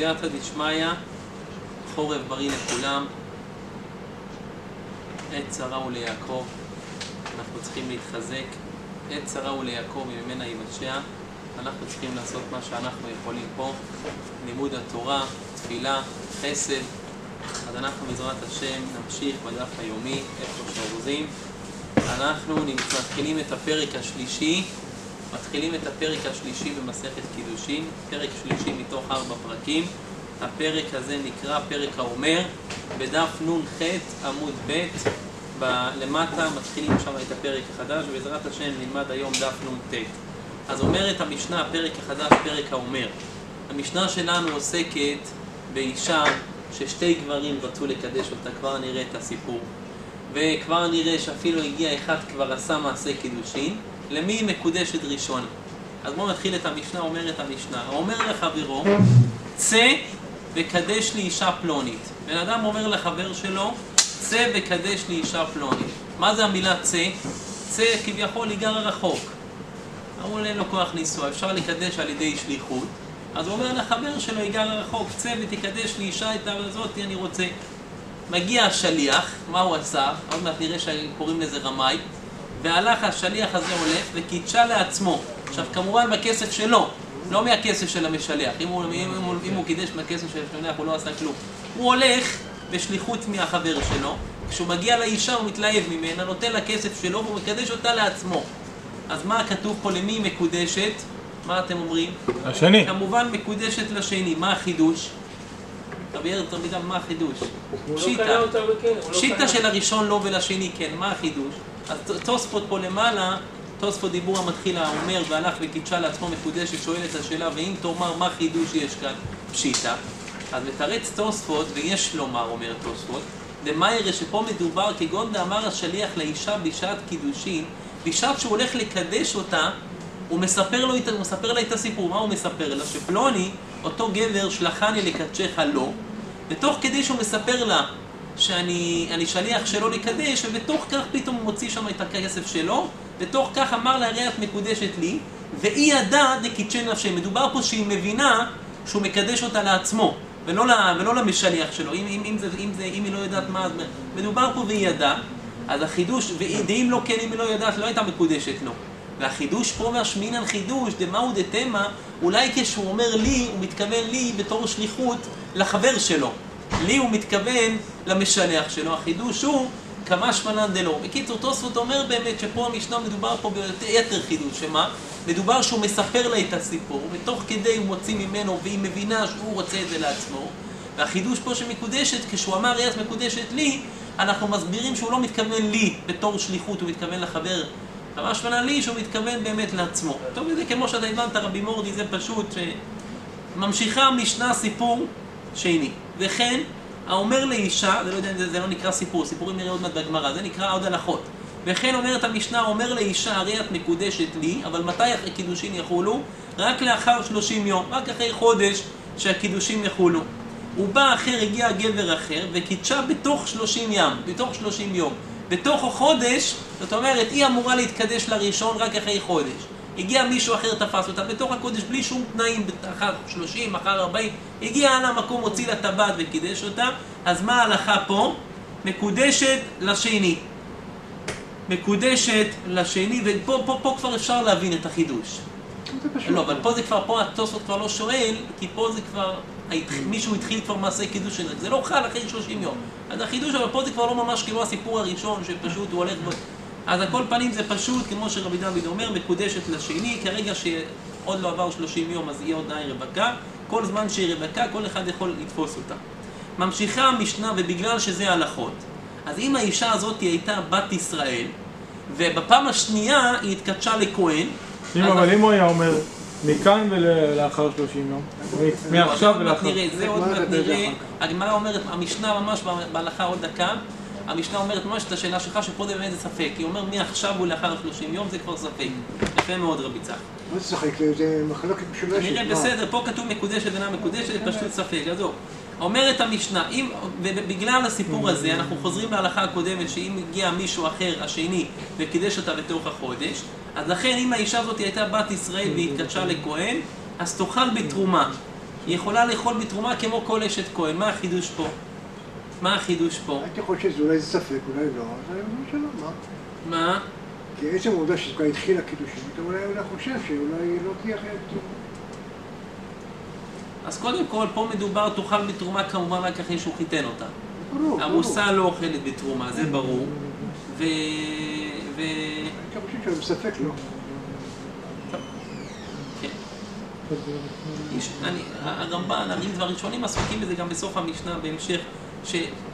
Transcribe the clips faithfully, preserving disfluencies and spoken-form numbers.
בסייעתא דשמיא, חורף בריא לכולם. עת צרה הוא ליעקב, אנחנו צריכים להתחזק. עת צרה הוא ליעקב, ממנה ייוושע. אנחנו צריכים לעשות מה שאנחנו יכולים פה, לימוד התורה, תפילה, חסד. אז אנחנו בעזרת השם נמשיך בדף היומי, איפה שאורזים. אנחנו מתחילים את הפרק השלישי, מתחילים את הפרק השלישי במסכת קידושין, פרק שלישי מתוך ארבע פרקים. הפרק הזה נקרא פרק האומר, בדף נון ח' עמוד ב', למטה מתחילים שם את הפרק החדש, ובעזרת השם נלמד היום דף נון ט'. אז אומרת המשנה, הפרק החדש, פרק האומר. המשנה שלנו עוסקת באישה ששתי גברים רצו לקדש אותה, כבר נראה את הסיפור. וכבר נראה שאפילו הגיע אחד כבר עשה מעשה קידושין, למי היא מקודשת ראשון. אז בואו נתחיל את המשנה, אומרת המשנה. אומר לחברו, צא וקדש לי אישה פלונית. בן אדם אומר לחבר שלו, צא וקדש לי אישה פלונית. מה זה המילה צא? צא כביכול היא גרה רחוק. אמרו אין לו כוח לנסוע, אפשר לקדש על ידי שליחות. אז הוא אומר לחבר שלו, היא גרה רחוק, צא ותקדש לי אישה את הזאת, אני רוצה. מגיע השליח, מה הוא עשה? עוד מעט נראה שקוראים לזה רמאי. והלך השליח הזה הולך וקידשה לעצמו. עכשיו כמובן בכסף שלו, לא מהכסף של המשליח. אם הוא, אם הוא, אם הוא קידש מהכסף של המשליח הוא לא עשה כלום. הוא הולך בשליחות מהחבר שלו, כשהוא מגיע לאישה הוא מתלהב ממנה, נותן לה כסף שלו והוא מקדש אותה לעצמו. אז מה כתוב פה, למי מקודשת? מה אתם אומרים? השני. כמובן מקודשת לשני. מה החידוש? רבי ארץ רבי דם, מה החידוש? שיטה. שיטה של הראשון לא ולשני כן. מה החידוש? אז תוספות פה למעלה, תוספות דיבור המתחיל האומר והלך וקידשה לעצמו מקודשת, שואל את השאלה, ואם תאמר מה חידוש יש כאן? פשיטה. אז מתרץ תוספות, ויש לומר, אומר תוספות, דמיירה שפה מדובר כגון דאמר השליח לאישה בשעת קידושין, בשעת שהוא הולך לקדש אותה, הוא מספר, לו, הוא מספר לה את הסיפור. מה הוא מספר לה? שפלוני, אותו גבר שלחני לקדשך לו, ותוך כדי שהוא מספר לה שאני אני שליח שלו לקדש, ובתוך כך פתאום הוא מוציא שם את הכסף שלו, ותוך כך אמר לה, הרי את מקודשת לי, והיא ידעה דקידשי נפשי. מדובר פה שהיא מבינה שהוא מקדש אותה לעצמו, ולא, לה, ולא למשליח שלו. אם, אם, אם, זה, אם, זה, אם היא לא יודעת מה, מדובר פה והיא ידעה. אז החידוש, ואם לא כן, אם היא לא יודעת, לא הייתה מקודשת לו. והחידוש פה מהשמינן חידוש, דמהו דתמה, אולי כשהוא אומר לי, הוא מתכוון לי בתור שליחות לחבר שלו. לי הוא מתכוון למשלח שלו. החידוש הוא כמה שמנן דלו. בקיצור, תוספות אומר באמת שפה המשנה מדובר פה ביתר חידוש. שמה? מדובר שהוא מספר לה את הסיפור, ותוך כדי הוא מוציא ממנו, והיא מבינה שהוא רוצה את זה לעצמו. והחידוש פה שמקודשת, כשהוא אמר רעת מקודשת לי, אנחנו מסבירים שהוא לא מתכוון לי בתור שליחות, הוא מתכוון לחבר. כמה שמנן לי שהוא מתכוון באמת לעצמו. טוב, זה כמו שאתה הבנת רבי מורדי, זה פשוט שממשיכה משנה סיפור שני. וכן, האומר לאישה, זה לא יודע, זה, זה לא נקרא סיפור, סיפורים נראה עוד מעט בגמרא, זה נקרא עוד הלכות. וכן אומרת המשנה, אומר לאישה, הרי את מקודשת לי, אבל מתי הקידושין יחולו? רק לאחר שלושים יום, רק אחרי חודש שהקידושין יחולו. הוא בא אחר, הגיע גבר אחר, וקידשה בתוך שלושים ים, בתוך שלושים יום. בתוך החודש, זאת אומרת, היא אמורה להתקדש לראשון רק אחרי חודש. הגיע מישהו אחר, תפס אותה בתוך הקודש, בלי שום תנאים, אחר שלושים, אחר ארבעים, הגיע על המקום, הוציא לטבעת וקידש אותה. אז מה ההלכה פה? מקודשת לשני. מקודשת לשני, ופה פה, פה כבר אפשר להבין את החידוש. לא, אבל פה זה כבר, פה התוספות כבר לא שואל, כי פה זה כבר, מישהו התחיל כבר מעשה קידוש של זה, זה לא חל אחרי שלושים יום. אז החידוש, אבל פה זה כבר לא ממש כמו הסיפור הראשון, שפשוט הוא הולך בו. אז הכל פנים זה פשוט, כמו שרבי דוד אומר, מקודשת לשני, כרגע שעוד לא עבר שלושים יום, אז יהיה עוד נעי רווקה. כל זמן שהיא רווקה, כל אחד יכול לתפוס אותה. ממשיכה המשנה, ובגלל שזה הלכות, אז אם האישה הזאת הייתה בת ישראל, ובפעם השנייה היא התקדשה לכהן, אם אבל אם הוא היה אומר, מכאן ולאחר שלושים יום, מעכשיו ולאחר. זה עוד מעט נראה, הגמרא אומרת, המשנה ממש בהלכה עוד דקה, המשנה אומרת ממש את השאלה שלך שפה זה באמת זה ספק, היא אומרת מעכשיו ולאחר שלושים יום זה כבר ספק, יפה מאוד רבי צח. מה זה ספק? זה מחלוקת משולשת. נראה בסדר, פה כתוב מקודשת ואינה מקודשת, זה פשוט ספק, עזוב. אומרת המשנה, אם, ובגלל הסיפור הזה אנחנו חוזרים להלכה הקודמת שאם הגיע מישהו אחר, השני, וקידש אותה בתוך החודש, אז לכן אם האישה הזאת הייתה בת ישראל והיא התקדשה לכהן, אז תאכל בתרומה. היא יכולה לאכול בתרומה כמו כל אשת כהן. מה החידוש פה? מה החידוש פה? הייתי חושב שאולי זה ספק, אולי לא, אז אני אומר שלא, מה? מה? כי עצם העובדה שכבר התחילה קידושין, אתה אולי אולי חושב שאולי לא תהיה אחרת תרומה. אז קודם כל, פה מדובר, תאכל בתרומה כמובן רק אחרי שהוא חיתן אותה. ברור, המוסה לא אוכלת בתרומה, זה ברור. ו... ו... הייתי חושב שאני מספק, לא. כן. יש, אני, הרמב"ן, הרי"ד והראשונים עסוקים בזה גם בסוף המשנה, בהמשך, ש...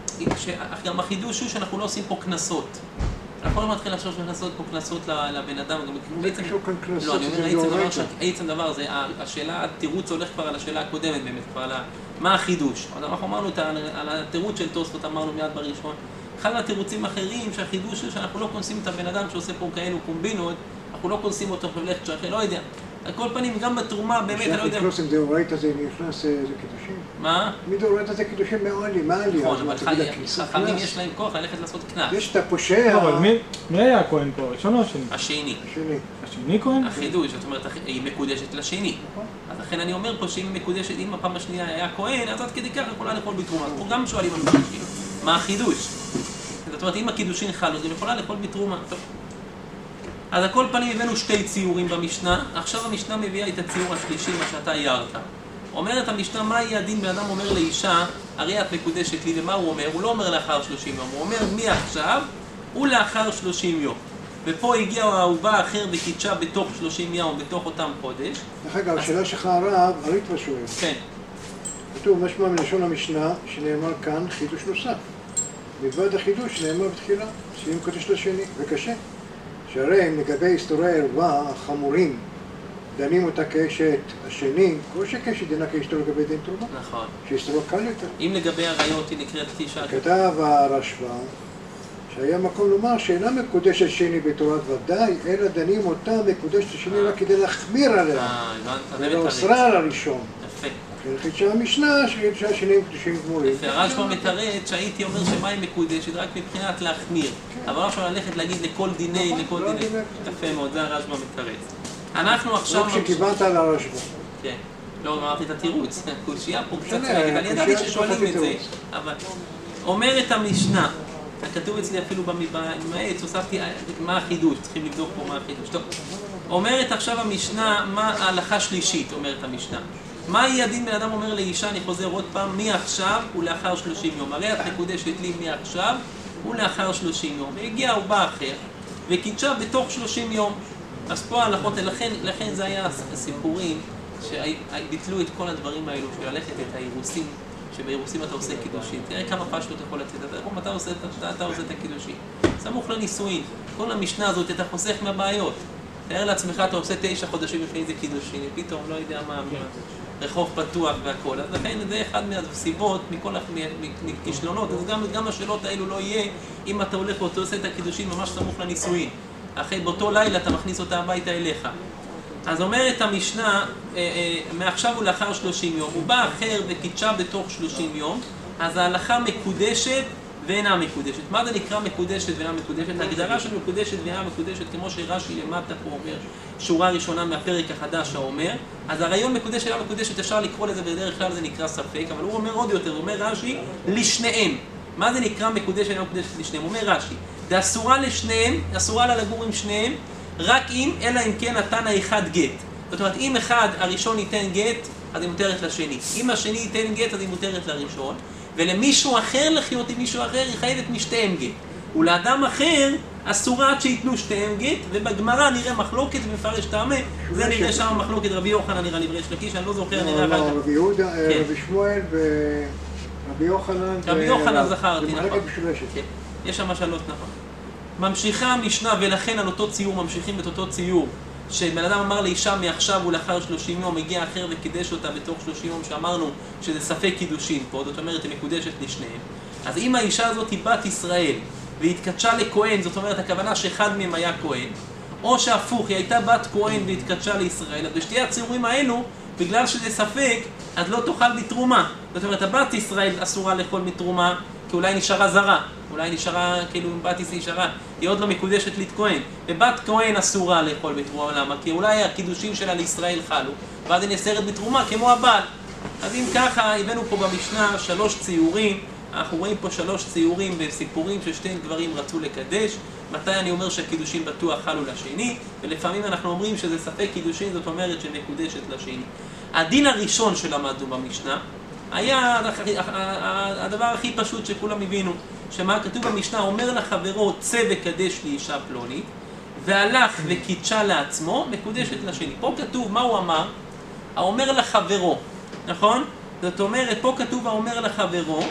שגם החידוש הוא שאנחנו לא עושים פה קנסות. אנחנו לא מתחילים לחשוב שנעשות פה קנסות לבן אדם. זה קשור כאן קנסות, לא, אני אומר, זה עצם דבר, דאורייתא. עצם דבר, זה, השאלה, התירוץ הולך כבר על השאלה הקודמת באמת, כבר על מה החידוש. אז אנחנו אמרנו על התירוץ של תוספות, אמרנו מיד בראשון. אחד מהתירוצים אחרים שהחידוש הוא שאנחנו לא קונסים את הבן אדם שעושה פה כאלו קומבינות, אנחנו לא קונסים אותו בלך צ'רחי, לא יודע. על כל פנים, גם בתרומה, באמת, אני לא יודע. כשאנחנו קלוסים דאורייתא זה נכנס, זה קידושין. מה? מדאורייתא זה קידושין מעלי, מה עלי? נכון, אבל חכמים יש להם כוח ללכת לעשות קנס. יש את הפושע. אבל מי- מי היה הכהן פה? הראשון או השני? השני. השני. השני כהן? החידוש, זאת אומרת, היא מקודשת לשני. אז לכן אני אומר פה שאם היא מקודשת, אם הפעם השנייה היה כהן, אז עד כדי כך יכולה לאכול בתרומה. פה גם שואלים על חידושים. מה החידוש? זאת אומרת, אם הקידושין חלו, אז היא יכולה לאכול בתרומה. טוב. אז על כל פנים הבאנו שתי ציורים במשנה. עכשיו המשנה מביאה את הציור השלישי, מה שאתה הערת. אומרת המשנה, מה יהיה הדין? בן אדם אומר לאישה, הרי את מקודשת לי, ומה הוא אומר? הוא לא אומר לאחר שלושים יום, הוא אומר מעכשיו ולאחר שלושים יום. ופה הגיעה האהובה האחר וקידשה בתוך שלושים יום, בתוך אותם חודש. דרך אגב, השאלה שלך הרב, הריטב"א שואל. כן. כתוב משמע מלשון המשנה, שנאמר כאן חידוש נוסף. מלבד החידוש שנאמר בתחילה, שהיא מקודש לשני, וקשה. שהרי לגבי הסתורי הערווה החמורים, דנים אותה כאשת השני, כל שקשת דינה כאשתו לגבי דין תרומה. נכון. שהסתורו קל יותר. אם לגבי עריות היא נקראת אישה... כתב הרשב"א, שהיה מקום לומר שאינה מקודשת שני בתורת ודאי, אלא דנים אותה מקודשת השני רק כדי להחמיר עליה. אה, הבנת, זה ולא מתרץ. אוסרה על הראשון. יפה. לכן חידשה המשנה שחידשה השני מקודשים גמולים. יפה, הרשב"א מתרץ שהייתי אומר שמה היא מקודשת רק מבחינת להחמיר. אבל הרשב"א ללכת להגיד לכל דיני, נכון, לכל לא דיני. דיני. יפה מאוד, זה הרשב"א מתרץ. אנחנו עכשיו... לא כשכיוונת על הרשב"א. כן. לא, אמרתי את התירוץ. קושייה פה קצת משנה, צועקת. אני ידעתי קושייה ששואלים פחות את זה. תירוץ. אבל... אומרת המשנה, כתוב אצלי אפילו במעץ, הוספתי מה החידוש, צריכים לבדוק פה מה החידוש. טוב. אומרת עכשיו המשנה, מה ההלכה שלישית, אומרת המשנה. מה יהיה הדין? בן אדם אומר לאישה, אני חוזר עוד פעם, מעכשיו ולאחר שלושים יום. הרי את מקודשת לי מעכשיו ולאחר שלושים יום. והגיע אהובה אחר, וקידשה בתוך שלושים יום. אז פה ההלכות, לכן, לכן זה היה הסיפורים שביטלו את כל הדברים האלו, של ללכת את האירוסים, שבאירוסים אתה עושה קידושין. תראה כמה פשטות יכול לצאת, אתה, אתה, עושה, אתה, אתה עושה את הקידושין. סמוך לנישואין. כל המשנה הזאת אתה חוסך מהבעיות. תאר לעצמך, אתה עושה תשע חודשים לפני זה קידושין, פתאום לא יודע מה, רחוב פתוח והכל. אז לכן זה אחד מהסיבות, מכל הכישלונות. אז גם, גם השאלות האלו לא יהיה אם אתה הולך ואתה עושה את הקידושין ממש סמוך לנישואין. אחרי באותו לילה אתה מכניס אותה הביתה אליך. אז אומרת המשנה, אה, אה, מעכשיו ולאחר שלושים יום, הוא בא אחר וקידשה בתוך שלושים יום, אז ההלכה מקודשת ואינה מקודשת. מה זה נקרא מקודשת ואינה מקודשת? ההגדרה של מקודשת ואינה מקודשת, כמו שרש"י למטה פה אומר, שורה ראשונה מהפרק החדש האומר, אז הרעיון מקודשת ואינה מקודשת, אפשר לקרוא לזה, בדרך כלל זה נקרא ספק, אבל הוא אומר עוד יותר, הוא אומר רש"י, לשניהם. מה זה נקרא מקודשת ואינה מקודשת לשניהם? הוא אומר רש"י, זה אסורה לשניהם, אסורה לה לגור עם שניהם, רק אם, אלא אם כן נתן האחד גט. זאת אומרת, אם אחד, הראשון ייתן גט, אז היא מותרת לשני. אם השני ייתן גט, אז היא מותרת לראשון. ולמישהו אחר לחיות עם מישהו אחר, היא חייבת משתיהם גט. ולאדם אחר, אסורה עד שיתנו שתיהם גט, ובגמרא נראה מחלוקת ומפרש טעמה. זה נראה שם מחלוקת רבי יוחנן, נראה לי בריש לקיש, אני לא זוכר, נראה אחר כך. רבי יהודה, רבי שמואל ורבי יוחנן. רבי יוחנן זכרתי, נכון. זה מחלקת משולשת. יש שם שלוש, נכון. ממשיכה המשנה, ולכן על אותו ציור, ממשיכים את אותו ציור, שבן אדם אמר לאישה מעכשיו ולאחר שלושים יום, הגיע אחר וקידש אותה בתוך שלושים יום, שאמרנו שזה ספק קידושין פה, זאת אומרת, היא מקודשת לשניהם. אז אם האישה הזאת היא בת ישראל, והתקדשה לכהן, זאת אומרת, הכוונה שאחד מהם היה כהן, או שהפוך, היא הייתה בת כהן והתקדשה לישראל, אז בשתי הציורים האלו, בגלל שזה ספק, אז לא תאכל בתרומה. זאת אומרת, הבת ישראל אסורה לאכול מתרומה, כי אולי נשארה זרה, אולי נשארה, כאילו בת ישראל נשארה, היא עוד לא מקודשת להתכהן, ובת כהן אסורה לאכול בתרומה, למה? כי אולי הקידושים שלה לישראל חלו, ואז היא נאסרת בתרומה כמו הבעל. אז אם ככה, הבאנו פה במשנה שלוש ציורים, אנחנו רואים פה שלוש ציורים וסיפורים ששתי גברים רצו לקדש. מתי אני אומר שהקידושין בטוח חלו לשני, ולפעמים אנחנו אומרים שזה ספק קידושין, זאת אומרת שמקודשת לשני. הדין הראשון שלמדנו במשנה היה הדבר הכי פשוט שכולם הבינו, שמה כתוב במשנה, אומר לחברו צא וקדש לאישה פלונית, והלך וקידשה לעצמו, מקודשת לשני. פה כתוב מה הוא אמר, האומר לחברו, נכון? זאת אומרת, פה כתוב האומר לחברו,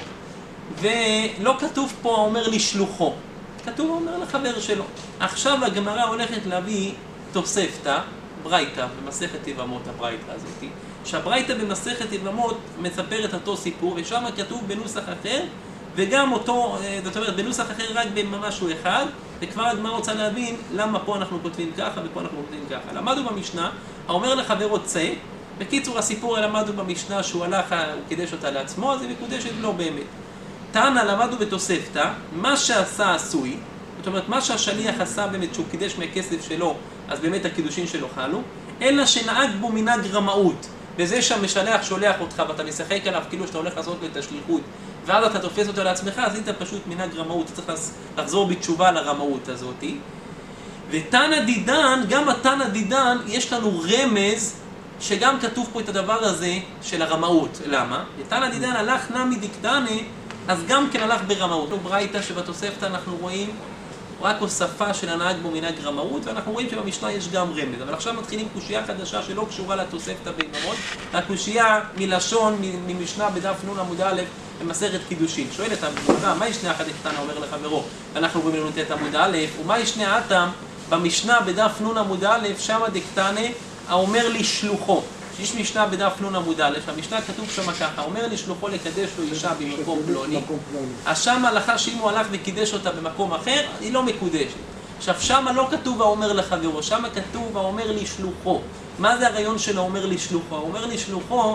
ולא כתוב פה האומר לשלוחו, כתוב האומר לחבר שלו. עכשיו הגמרא הולכת להביא תוספתא, ברייתא, במסכת יבמות הברייתא הזאת, שהברייתא במסכת יבמות מספרת אותו סיפור, ושם כתוב בנוסח אחר, וגם אותו, זאת אומרת, בנוסח אחר רק במשהו אחד, וכבר הגמרא רוצה להבין למה פה אנחנו כותבים ככה ופה אנחנו כותבים ככה. למדנו במשנה, האומר לחברו צא, בקיצור הסיפור למדנו במשנה שהוא הלך, הוא קידש אותה לעצמו, אז היא מקודשת לא באמת. תנא למדנו בתוספתא, מה שעשה עשוי, זאת אומרת, מה שהשליח עשה באמת שהוא קידש מהכסף שלו, אז באמת הקידושין שלו חלו, אלא שנהג בו מנהג רמאות, וזה שהמשלח שולח אותך ואתה משחק עליו כאילו שאתה הולך לעשות לו את השליחות, ואז אתה תופס אותו לעצמך, אז היית פשוט מנהג רמאות, אתה צריך לחזור בתשובה לרמאות הזאת. ותנא דידן, גם התנא דידן, יש לנו רמז, שגם כתוב פה את הדבר הזה של הרמאות. למה? ותנא דידן הלך נמי דקדני, אז גם כן הלך ברמאות. ברייתא שבתוספתא אנחנו רואים רק הוספה של הנהג בו מנהג רמאות, ואנחנו רואים שבמשנה יש גם רמז. אבל עכשיו מתחילים קושייה חדשה שלא קשורה לתוספתא ביממות, הקושייה מלשון, ממשנה בדף נ' עמוד א' במסכת קידושין. שואלת הגמרא, מה ישנה אחת קטנה אומר לחברו? ואנחנו רואים לנו את עמוד א', ומה ישנה אתם במשנה בדף נ' עמוד א', שמה דקטנה, האומר לשלוחו. יש משנה בדף נ' עמוד א', המשנה כתוב שם ככה, אומר לשלוחו לקדש לו אישה במקום פלוני, אז שם הלכה שאם הוא הלך וקידש אותה במקום אחר, היא לא מקודשת. עכשיו שם לא כתוב האומר לחברו, שם כתוב האומר לשלוחו. מה זה הרעיון של האומר לשלוחו? האומר לשלוחו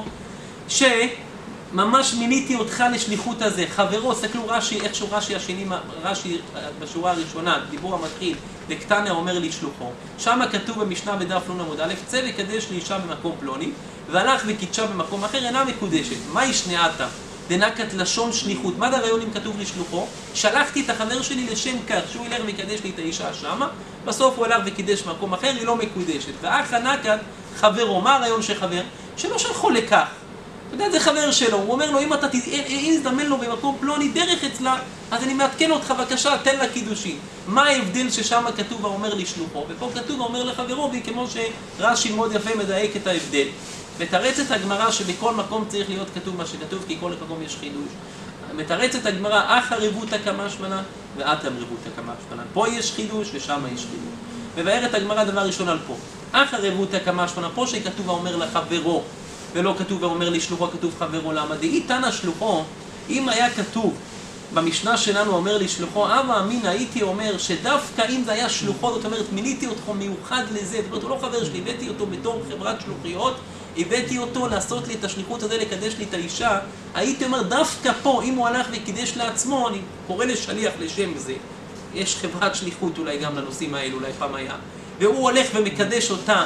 שממש מיניתי אותך לשליחות הזה. חברו, סתכלו רש"י, איכשהו רש"י השני, רש"י בשורה הראשונה, דיבור המתחיל, דקטנה אומר לשלוחו. שם כתוב במשנה בדף נ' עמוד א', צא וקדש לאישה במקום פלוני, והלך וקידשה במקום אחר, אינה מקודשת. מה ישנעתה? דנקת לשון שליחות. מה הרעיון אם כתוב לשלוחו? שלחתי את החבר שלי לשם כך, שהוא ילך ויקדש לי את האישה שמה, בסוף הוא הלך וקידש במקום אחר, היא לא מקודשת. ואח הנקת חברו. מה הרעיון של חבר? שלא שלחו לכך. אתה יודע, זה חבר שלו, הוא אומר לו, אם אתה תזדמן לו במקום פלוני דרך אצלה, אז אני מעדכן אותך, בבקשה, תן לה קידושין. מה ההבדל ששם כתוב האומר לשלוחו? ופה כתוב האומר לחברו, וכמו שרש"י מאוד יפה מדייק את ההבדל. מתרצת הגמרא שבכל מקום צריך להיות כתוב מה שכתוב, כי כל מקום יש חידוש. מתרצת הגמרא, אחא רבותא כמשמען ואתם רבותא כמשמען. פה יש חידוש ושם יש חידוש. מבארת הגמרא דבר ראשון על פה. אחא רבותא כמשמען, פה שכתוב האומר לחברו, ולא כתוב ואומר לשלוחו, כתוב חברו. למה? דאי תנא שלוחו, אם היה כתוב במשנה שלנו אומר לשלוחו, אבא אמינא, הייתי אומר שדווקא אם זה היה שלוחו, זאת אומרת מיניתי אותו מיוחד לזה, זאת אומרת הוא לא חבר שלי, הבאתי אותו בתור חברת שלוחיות, הבאתי אותו לעשות לי את השליחות הזה, לקדש לי את האישה, הייתי אומר דווקא פה, אם הוא הלך וקידש לעצמו, אני קורא לשליח לשם זה, יש חברת שליחות אולי גם לנושאים האלו, אולי פעם היה, והוא הולך ומקדש אותה,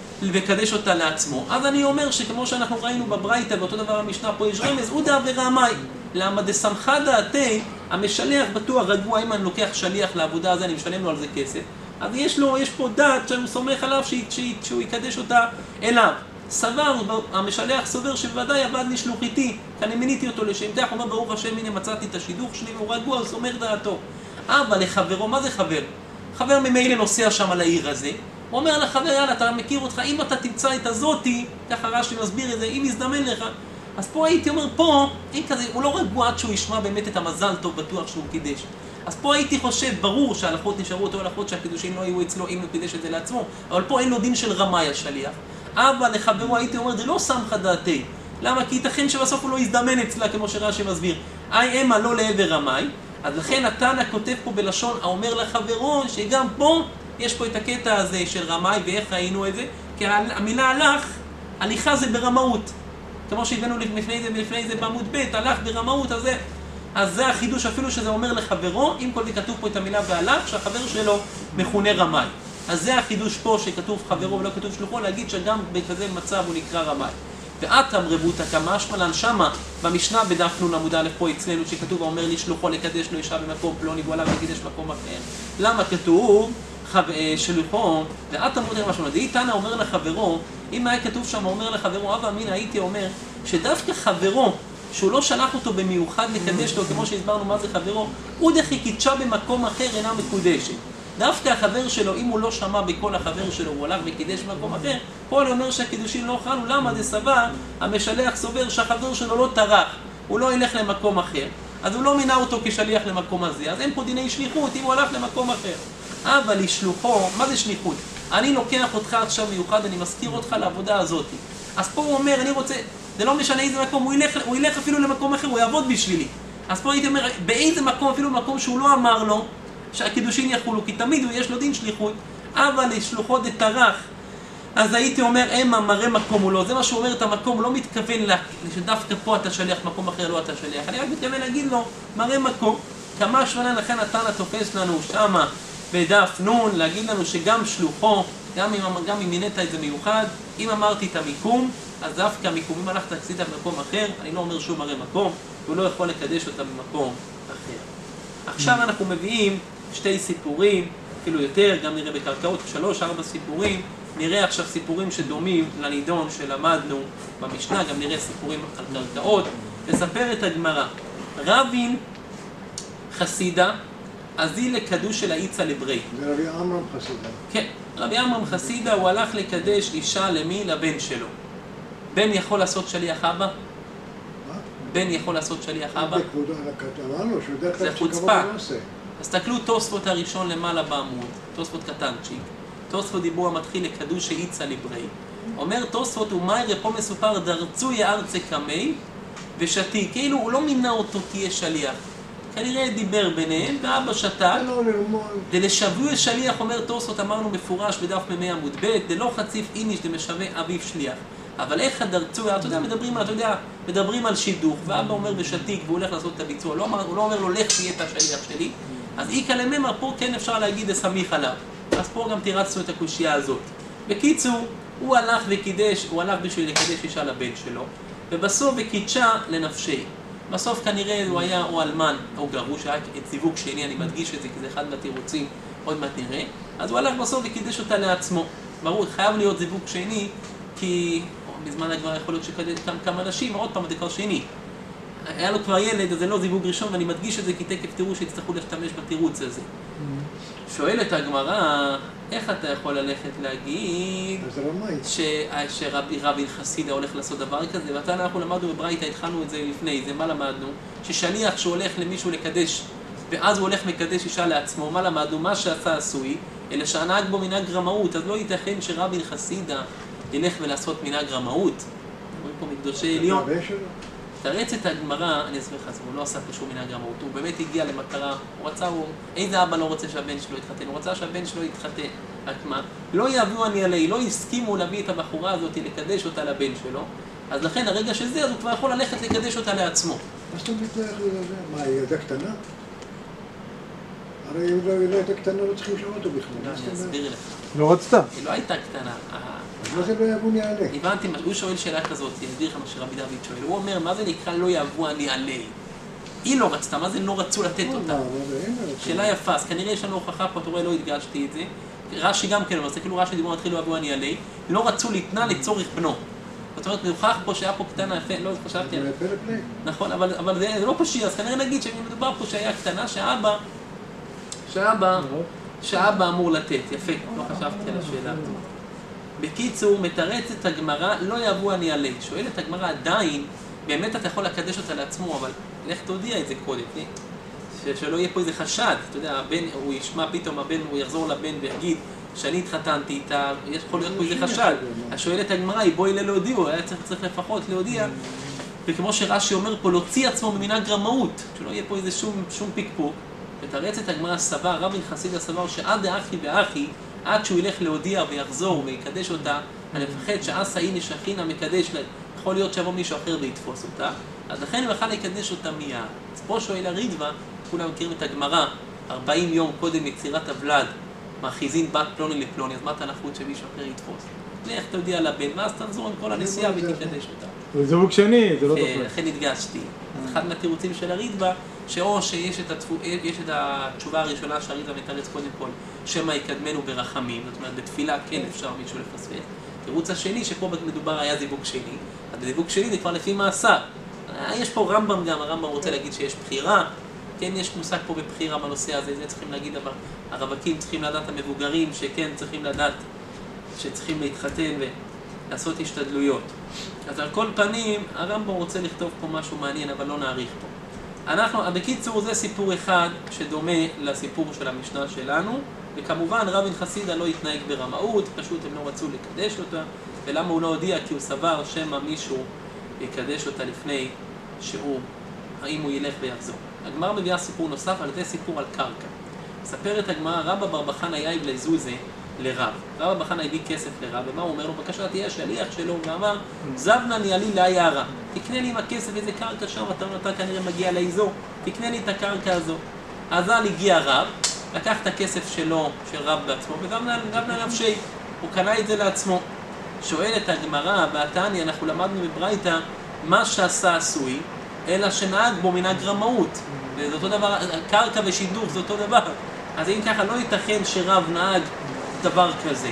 וקדש אותה לעצמו. אז אני אומר שכמו שאנחנו ראינו בברייתא, ואותו דבר המשנה פה יש רמז, הוא דא ורמאי. למה דסמכא דעתי, המשלח בטוח רגוע, אם אני לוקח שליח לעבודה הזה, אני משלם לו על זה כסף. אז יש לו, יש פה דעת שהוא סומך עליו שהוא יקדש אותה אליו. סבר, המשלח סובר שבוודאי עבד לי שלוחיתי, כי אני מיניתי אותו לשם כך, הוא אומר ברוך השם, הנה מצאתי את השידוך שלי, והוא רגוע, הוא סומך דעתו. אבל לחברו, מה זה חבר? חבר ממילא נוסע שם על העיר הזה, הוא אומר לחבר, יאללה, אתה מכיר אותך, אם אתה תמצא את הזאתי, ככה רש"י מסביר את זה, אם יזדמן לך, אז פה הייתי אומר, פה, אין כזה, הוא לא רגוע עד שהוא ישמע באמת את המזל טוב בטוח שהוא קידש. אז פה הייתי חושב, ברור שההלכות נשארו אותו הלכות שהקידושים לא יהיו אצלו אם הוא קידש את זה לעצמו, אבל פה אין לו דין של רמאי השליח. אבל לחברו הייתי אומר, זה לא סמכא דעתי. למה? כי ייתכן שבסוף הוא לא יזדמן אצלה, כמו שרש"י מסביר. אי אמה לא לעבר רמאי, אז לכן התנא כותב פה בלשון, האומר לחברו, שגם פה יש פה את הקטע הזה של רמאי, ואיך ראינו את זה? כי המילה הלך, הליכה זה ברמאות. כמו שהבאנו לפני זה, לפני זה בעמוד ב', הלך ברמאות, אז זה, אז זה החידוש אפילו שזה אומר לחברו, אם כל זה כתוב פה את המילה והלך, שהחבר שלו מכונה רמאי. אז זה החידוש פה שכתוב חברו ולא כתוב שלוחו, להגיד שגם בכזה מצב הוא נקרא רמאי. ואתם רבותא כמשמע לן שמה, במשנה בדף נון עמוד א' פה אצלנו שכתוב ואומר לי שלוחו לקדש לו אישה במקום פלוני והוא עליו לקדש מקום אחר. למה כתוב שלוחו ואתם רבותא כמשמע לן? דהי תנא אומר לחברו, אם היה כתוב שם אומר לחברו, אבא אמינא הייתי אומר שדווקא חברו שהוא לא שלח אותו במיוחד לקדש לו, כמו שהסברנו מה זה חברו, הוא דכי קידשה במקום אחר אינה מקודשת. דווקא החבר שלו, אם הוא לא שמע בכל החבר שלו, הוא הלך וקידש במקום אחר, פה הוא אומר שהקידושים לא חלו. למה? זה סבר, המשלח סובר שהחבר שלו לא טרח, הוא לא ילך למקום אחר, אז הוא לא מינה אותו כשליח למקום הזה, אז אין פה דיני שליחות אם הוא הלך למקום אחר. אבל לשלוחו, מה זה שליחות? אני לוקח אותך עכשיו מיוחד, אני מזכיר אותך לעבודה הזאת. אז פה הוא אומר, אני רוצה, זה לא משנה איזה מקום, הוא ילך, הוא ילך אפילו למקום אחר, הוא יעבוד בשבילי. אז פה הייתי אומר, באיזה מקום, אפילו מקום שהוא לא אמר לו, שהקידושין יחולו, כי תמיד הוא יש לו דין שליחות, אבל לשלוחו דטרח. אז הייתי אומר, אמה מראה מקום הוא לא, זה מה שהוא אומר, את המקום, הוא לא מתכוון לה, שדווקא פה אתה שליח, מקום אחר לא אתה שליח. אני רק מתכוון להגיד לו, מראה מקום, כמה שונה לכן התנא תופס לנו שמה בדף נון, להגיד לנו שגם שלוחו, גם אם, גם אם מינית את זה מיוחד, אם אמרתי את המיקום, אז דווקא המיקום, אם הלכת עשית במקום אחר, אני לא אומר שהוא מראה מקום, והוא לא יכול לקדש אותה במקום אחר. עכשיו אנחנו מביאים שתי סיפורים, אפילו יותר, גם נראה בקרקעות, שלוש, ארבע סיפורים, נראה עכשיו סיפורים שדומים לנידון שלמדנו במשנה, גם נראה סיפורים על קרקעות, לספר את הגמרא. רבין חסידה, אזי לקדוש של האיצה לברי. זה רבי עמרם חסידה. כן, רבי עמרם חסידה, הוא הלך לקדש אישה למי? לבן שלו. בן יכול לעשות שליח אבא? מה? בן יכול לעשות שליח אבא? אמרנו שהוא דרך זה חוצפה. אז תקלו תוספות הראשון למעלה בעמוד, תוספות קטנצ'יק. תוספות דיבור המתחיל לקדוש שאיצה לברי. אומר תוספות, ומאי פה מסופר, דרצוי ארצה קמי ושתי. כאילו הוא לא מינה אותו תהיה שליח. כנראה דיבר ביניהם, ואבא שתק. דלשבוי שליח, אומר תוספות, אמרנו מפורש בדף ממי עמוד ב', דלא חציף איניש דמשווה אביו שליח. אבל איך הדרצוי, אתה יודע, מדברים, אתה יודע, מדברים על שידוך, ואבא אומר ושתיק, והוא הולך לעשות את הביצוע. לא, הוא לא אומר לו, לך תהיה את השליח שלי. אז איקה לממר, פה כן אפשר להגיד לסמיך עליו. אז פה גם תירצנו את הקושייה הזאת. בקיצור, הוא הלך וקידש, הוא הלך בשביל לקדש אישה לבן שלו, ובסוף וקידשה לנפשי. בסוף כנראה הוא היה או אלמן או גרוש, היה את זיווג שני, אני מדגיש את זה כי זה אחד מהתירוצים, עוד מעט נראה. אז הוא הלך בסוף וקידש אותה לעצמו. ברור, חייב להיות זיווג שני, כי בזמן הגמרא יכול להיות שקדש כמה אנשים, עוד פעם דקר שני. היה לו כבר ילד, אז זה לא זיווג ראשון, ואני מדגיש את זה כי תקף תראו שיצטרכו להשתמש בתירוץ הזה. שואלת הגמרא, איך אתה יכול ללכת להגיד שרבי רבין חסידה הולך לעשות דבר כזה? ואתה אנחנו למדנו בברייתא, התחלנו את זה לפני, זה מה למדנו? ששליח שהולך למישהו לקדש, ואז הוא הולך מקדש אישה לעצמו, מה למדנו? מה שעשה עשוי, אלא שהנהג בו מנהג רמאות, אז לא ייתכן שרבין חסידה ילך ולעשות מנהג רמאות. אומרים פה מקדושי עליון. תרץ את הגמרא, אני אסביר לך, הוא לא עשה פה שום מנהג רמאות, הוא באמת הגיע למטרה, הוא רצה, הוא, איזה אבא לא רוצה שהבן שלו יתחתן, הוא רצה שהבן שלו יתחתן, רק מה? לא יביאו אני עלי, לא הסכימו להביא את הבחורה הזאת, לקדש אותה לבן שלו, אז לכן הרגע שזה, אז הוא כבר יכול ללכת לקדש אותה לעצמו. מה זאת אומרת ללכת לזה? מה, היא ילדה קטנה? הרי אם לא הייתה קטנה לא צריכים לשאול אותו בכלל. אני אסביר לך. לא רצתה. היא לא הייתה קטנה. אז מה זה לא יבוא אני עלי? הבנתי, הוא שואל שאלה כזאת, אני אסביר לך מה שרבי דוד שואל, הוא אומר, מה זה נקרא לא יבוא אני עלי? היא לא רצתה, מה זה לא רצו לתת אותה? שאלה יפה, אז כנראה יש לנו הוכחה פה, אתה רואה, לא הדגשתי את זה. רש"י גם כן, אבל זה כאילו רש"י דיבור מתחיל לא יבוא אני עלי, לא רצו לתנה לצורך בנו. זאת אומרת, מוכח פה שהיה פה קטנה יפה, לא חשבתי על זה. נכון, אבל זה לא פשי, אז כנראה נגיד שמדובר פה שהיה קטנה, שהאבא, שהאבא, שהאבא אמור לתת. יפה, לא חשבתי על השאלה הזאת. בקיצור, מתרצת הגמרא, לא יבוא אני עלי. שואלת הגמרא, עדיין, באמת אתה יכול לקדש אותה לעצמו, אבל לך תודיע את זה קודם, שלא יהיה פה איזה חשד. אתה יודע, הבן, הוא ישמע פתאום, הבן, הוא יחזור לבן ויגיד, שאני התחתנתי איתה, יכול להיות פה איזה חשד. השואלת הגמרא היא בואי להודיעו, היה צריך, צריך לפחות להודיע. וכמו שרש"י אומר פה, להוציא עצמו ממנהג רמאות, שלא יהיה פה איזה שום, שום פיקפוק. מתרצת הגמרא סבר, רבין חסידה סבר שעד האחי ואחי, עד שהוא ילך להודיע ויחזור ויקדש אותה, אני מפחד שעשה הנה שכינה מקדש לה, יכול להיות שיבוא מישהו אחר ויתפוס אותה, אז לכן הוא יכל לקדש אותה מיד. אז פה שואל הרידווה, כולם מכירים את הגמרא, ארבעים יום קודם יצירת הוולד, מאחיזין בת פלוני לפלוני, אז מה אתה נחוץ שמישהו אחר יתפוס? לך תודיע לבן, ואז תחזור עם כל הנסיעה ותקדש אותה. זה זיווג שני, זה לא תופס. לכן הדגשתי. אחד מהתירוצים של הרידב"א, שאו שיש את, התפו... יש את התשובה הראשונה שהרידב"א מתרץ קודם כל, שמא יקדמנו ברחמים, זאת אומרת בתפילה כן אפשר מישהו לפספס. תירוץ השני, שפה מדובר היה זיווג שני, אז בזיווג שני זה כבר לפי מעשר. יש פה רמב"ם גם, הרמב"ם רוצה להגיד שיש בחירה, כן, יש מושג פה בבחירה בנושא הזה, זה צריכים להגיד, אבל הרווקים צריכים לדעת, המבוגרים שכן צריכים לדעת, שצריכים להתחתן ולעשות השתדלויות. אז על כל פנים, הרמב"ם רוצה לכתוב פה משהו מעניין, אבל לא נאריך פה. אנחנו, בקיצור, זה סיפור אחד שדומה לסיפור של המשנה שלנו, וכמובן רבין חסידה לא התנהג ברמאות, פשוט הם לא רצו לקדש אותה, ולמה הוא לא הודיע? כי הוא סבר שמא מישהו יקדש אותה לפני שהוא, האם הוא ילך ויחזור. הגמרא מביאה סיפור נוסף, על זה סיפור על קרקע. מספרת הגמרא, רבא בר בחנא יאיב לזוזה לרב. רבא בר בחנא הביא כסף לרב, ומה הוא אומר לו? בבקשה תהיה השליח שלו, ואמר, זבנה ניאלי ליערה, תקנה לי עם הכסף איזה קרקע שם, אתה, אתה כנראה מגיע לאזור, תקנה לי את הקרקע הזו. אז אז הגיע רב, לקח את הכסף שלו, של רב בעצמו, וגם לנפשי, הוא קנה את זה לעצמו. שואלת הגמרא, והתניא, אנחנו למדנו בברייתא, מה שעשה עשוי, אלא שנהג בו מנהג רמאות. וזה אותו דבר, קרקע ושידוך זה אותו דבר. אז אם ככה לא ייתכן שרב נהג דבר כזה.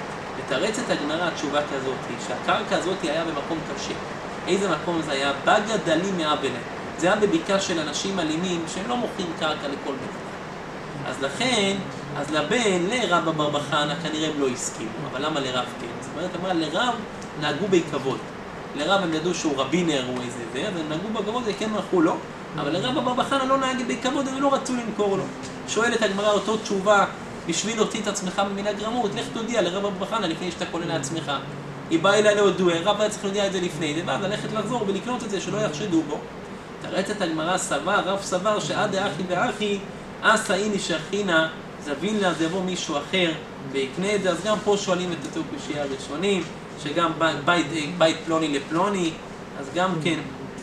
ותרצת הגמרא התשובה כזאת, שהקרקע הזאת היה במקום קשה. איזה מקום זה היה? בגה דלי מעבלה. זה היה בביקה של אנשים אלימים שהם לא מוכרים קרקע לכל בית. אז לכן, אז לבן, לרב בר בחנא כנראה הם לא הסכימו, אבל למה לרב כן? זאת אומרת, אמרה, לרב נהגו בכבוד. לרב הם ידעו שהוא רבינר או איזה זה, אז הם נהגו בכבוד, זה כן מלכו לו, אבל לרב בר בחנא לא נהג בכבוד, הם לא רצו למכור לו. שואלת הגמרא אותו תשובה, בשביל להוציא את עצמך ממנהג רמאות, לך תודיע לרב בר בחנא לפני שאתה כולל לעצמך. היא באה אליה להודיע, רב היה צריך להודיע את זה לפני, זה בא ללכת לחזור ולקנות את זה שלא יחשדו בו. תרצת הגמרא סבר, רב סבר שעד האחי ואחי אסא איני שכינה, זבין לה, זה יבוא מישהו אחר ויקנה את זה. אז גם פה שואלים את אותו קושייה הראשונים, שגם בית, בית פלוני לפלוני, אז גם כן,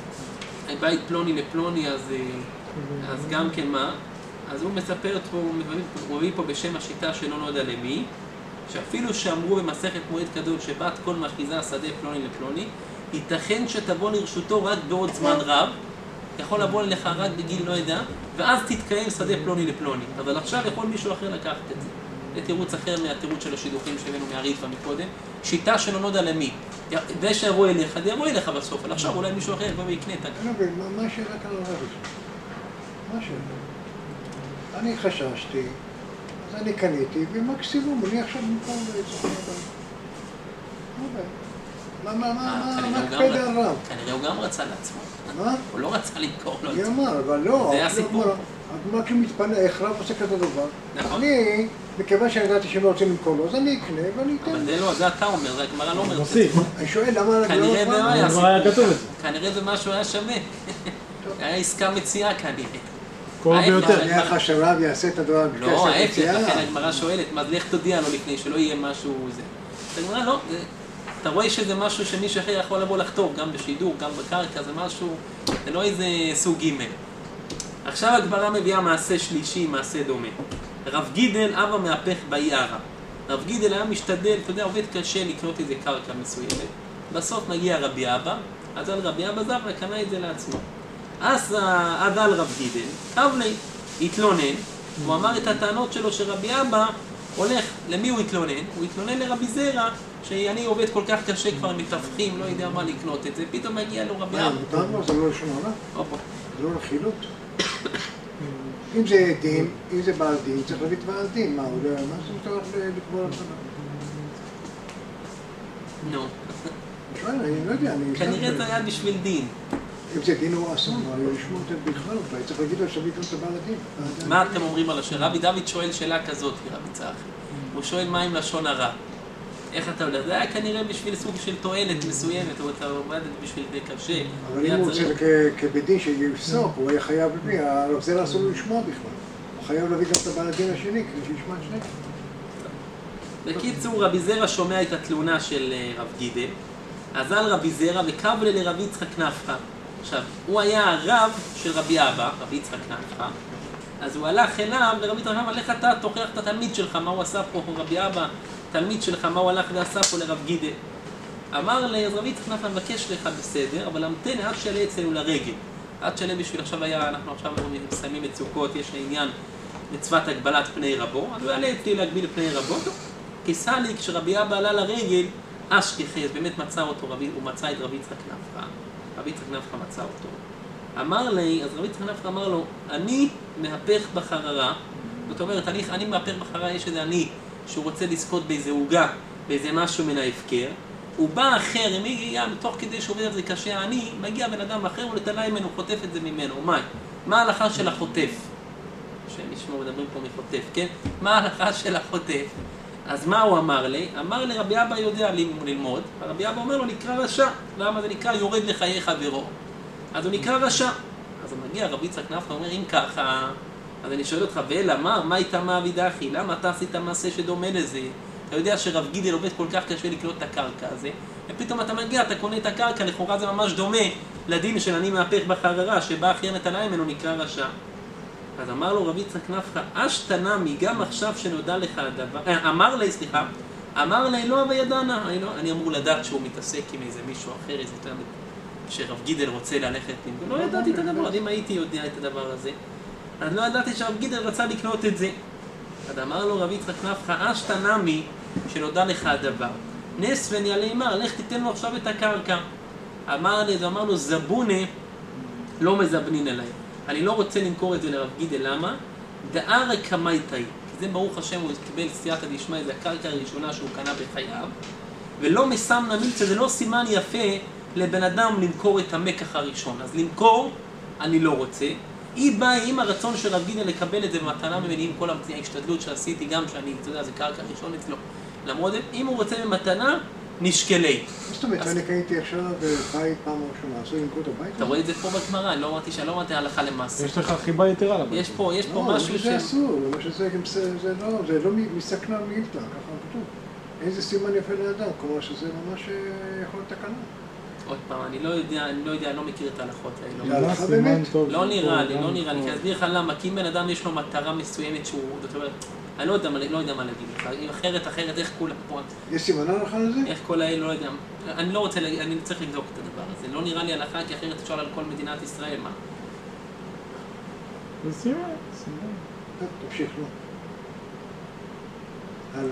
בית פלוני לפלוני, אז, אז גם כן מה? אז הוא מספר פה, הוא מביא פה בשם השיטה שלא נודע למי, שאפילו שאמרו במסכת מועד קדוש שבת כל מכריזה שדה פלוני לפלוני, ייתכן שתבוא לרשותו רק בעוד זמן רב, יכול לבוא אליך רק בגיל לא יודע, ואז תתקיים שדה פלוני לפלוני. אבל עכשיו יכול מישהו אחר לקחת את זה. זה תירוץ אחר מהתירוץ של השידוכים שהבאנו מהרידב"א מקודם. שיטה שלא נודע למי. זה שיבוא אליך, זה יבוא אליך בסוף, אבל עכשיו אולי מישהו אחר יבוא ויקנה את זה. מה השאלה כאן על הרב? מה השאלה? אני חששתי, אז אני קניתי, ומקסימום, אני עכשיו במקום לצורך הבית. מה, מה, מה, מה הקפד על רב? כנראה הוא גם רצה לעצמו. מה? הוא לא רצה למכור לו את זה. אני אמר, אבל לא. זה הסיפור. הגמרא כשמתפלא, איך רב עושה כזה דבר? אני, מכיוון שאני ידעתי שהם לא רוצים למכור לו, אז אני אקנה ואני אתן. אבל זה לא, זה אתה אומר, זה הגמרא לא אומרת את זה. אני שואל, למה... כנראה זה לא היה סיפור. כנראה זה משהו היה שווה. היה עסקה מציעה כנראה. קרוב ביותר. אני אחר שרב יעשה את הדבר בכסף לא, ההפך, מציעה. לכן הגמרא שואלת, מה לך תודיע לו לפני, שלא יהיה משהו זה. אז הגמרא לא, אתה רואה שזה משהו שמישהו אחר יכול לבוא לכתוב, גם בשידור, גם בקרקע, זה משהו, זה לא איזה סוג ג'. עכשיו הגמרא מביאה מעשה שלישי, מעשה דומה. רב גידל אבא מהפך ביערה. רב גידל היה משתדל, אתה יודע, עובד קשה לקנות איזה קרקע מסוימת. בסוף מגיע רבי אבא, אז על רבי אבא זב וקנה את זה לעצמו. אז על רב גידל, קבלי, התלונן, הוא אמר את הטענות שלו שרבי אבא הולך, למי הוא התלונן? הוא התלונן לרבי זרע, שאני עובד כל כך קשה כבר מתווכים, לא יודע מה לקנות את זה, פתאום מגיע לו רבי אבא. מותר לו, זה לא לשון הרע? זה לא רכילות? אם זה דין, אם זה בעל דין, צריך להביא את בעל דין, מה, הוא לא... מה זה מותר לקבוע על פניו? נו. שואל, אני לא יודע, אני... כנראה זה היה בשביל דין. אם זה דין הוא אסון, אבל לשמור את בכלל אותה, צריך להגיד לו שתביא את בעל הדין. מה אתם אומרים על השאלה? רבי דוד שואל שאלה כזאת, רבי צחי. הוא שואל מה עם לשון הרע. איך אתה הולך? זה היה כנראה בשביל סוג של תועלת מסוימת, או אתה עובדת בשביל זה קשה. אבל אם הוא רוצה כבדין שיפסוק, הוא היה חייב להביא, הרב זרע אסור לו לשמוע בכלל. הוא חייב להביא גם את הבעל הדין השני, כדי שישמע את שניהם. בקיצור, רבי זרע שומע את התלונה של רב גידל, אז על רבי זרע וקבלה לרבי יצחק נפחא. עכשיו, הוא היה הרב של רבי אבא, רבי יצחק נפחא, אז הוא הלך אליו, לרבי יצחק נפחא, לך אתה תוכיח את התלמיד שלך, מה הוא עשה פה, רבי אבא, תלמיד שלך, מה הוא הלך ועשה פה לרב גידל? אמר לי, אז רב יצחק נפחא מבקש לך בסדר, אבל המתן עד שעלה אצלנו לרגל. עד שעלה בשביל עכשיו היה, אנחנו עכשיו מסיימים את סוכות, יש לעניין מצוות הגבלת פני רבו, אז הוא יעלה אצלי להגביל פני רבו. כסה לי, כשרבי אבא עלה לרגל, אשכחי, אז באמת מצא אותו, רבי, הוא מצא את רבי יצחק נפחא. רבי יצחק נפחא מצא אותו. אמר לי, אז רבי יצחק נפחא אמר לו, אני מהפך בחררה, זאת אומרת, אני, אני מהפך בחררה, יש איזה אני שהוא רוצה לזכות באיזה עוגה, באיזה משהו מן ההפקר, הוא בא אחר, אם הגיע, תוך כדי שעובד על זה קשה, אני, מגיע בן אדם אחר, הוא נטלה ממנו, חוטף את זה ממנו, מה? מה ההלכה של החוטף? שהם ישמעו, מדברים פה מחוטף, כן? מה ההלכה של החוטף? אז מה הוא אמר לי? אמר לי, רבי אבא יודע ללמוד, רבי אבא אומר לו, נקרא רשע. למה זה נקרא? יורד לחיי חברו. אז הוא נקרא רשע. אז הוא מגיע, רבי יצחק נפחא אומר, אם ככה, אז אני שואל אותך, ואלה, מה, מה איתה מעבידה אחי? למה אתה עשית מעשה שדומה לזה? אתה יודע שרב גידל עובד כל כך קשה לקלוט את הקרקע הזה, ופתאום אתה מגיע, אתה קונה את הקרקע, לכאורה זה ממש דומה לדין של אני מהפך בחררה, שבא אחר נתנה ממנו נקרא רשע. אז אמר לו רבי יצחק נפחא, אשתנמי, גם עכשיו שנודע לך הדבר, אה, אמר לי, סליחה, אמר לי, לא וידענה, אני, לא, אני אמור לדעת שהוא מתעסק עם איזה מישהו אחר, איזה יותר שרב גידל רוצה ללכת עם, לא ידעתי את הדבר, אם הייתי יודע את הדבר הזה, אז לא ידעתי שרב גידל רצה לקנות את זה. אז אמר לו רבי יצחק נפחא, אשתנמי, שנודע לך הדבר, נס וניאלי מר, לך תיתן לו עכשיו את הקרקע. אמר לי, אמר לו, זבונה, לא מזבנין אליי. אני לא רוצה למכור את זה לרב גידל, למה? דארה קמייתאי, כי זה ברוך השם הוא קיבל סייעתא דשמיא, זה הקרקע הראשונה שהוא קנה בחייו, ולא מסמנא מילתא, זה לא סימן יפה לבן אדם למכור את המקח הראשון. אז למכור, אני לא רוצה. היא באה עם הרצון של רב גידל לקבל את זה במתנה ממני, עם כל ההשתדלות שעשיתי, גם שאני, אתה יודע, זה קרקע ראשון אצלו. למרות, אם הוא רוצה במתנה, נשקלי. זאת אומרת, אני קניתי עכשיו בבית פעם ראשונה, אסור למכור את הבית? אתה רואה את זה פה בגמרא, אני לא אמרתי שאני לא אמרתי הלכה למעשה. יש לך חיבה יתרה לבית. יש פה, יש פה משהו ש... לא, זה אסור, זה לא, זה לא מסתכנה מילתא, ככה כתוב. איזה סימן יפה לאדם, כלומר שזה ממש יכול להיות תקנה. עוד פעם, אני לא יודע, אני לא יודע, אני לא מכיר את ההלכות האלה. זה הלכה באמת? לא נראה לי, לא נראה לי, כי אסביר לך למה, כי אם בן אדם יש לו מטרה מסוימת שהוא, זאת אומרת, אני לא יודע, לא יודע מה להגיד לך, אם אחרת, אחרת, איך כולם פה... יש סימן הלכה לזה? איך כל האלה, לא יודע, אני לא רוצה, אני צריך לבדוק את הדבר הזה, לא נראה לי הלכה, כי אחרת אפשר על כל מדינת ישראל, מה? זה סימן, סימן. טוב, תמשיך, לא. הלאה.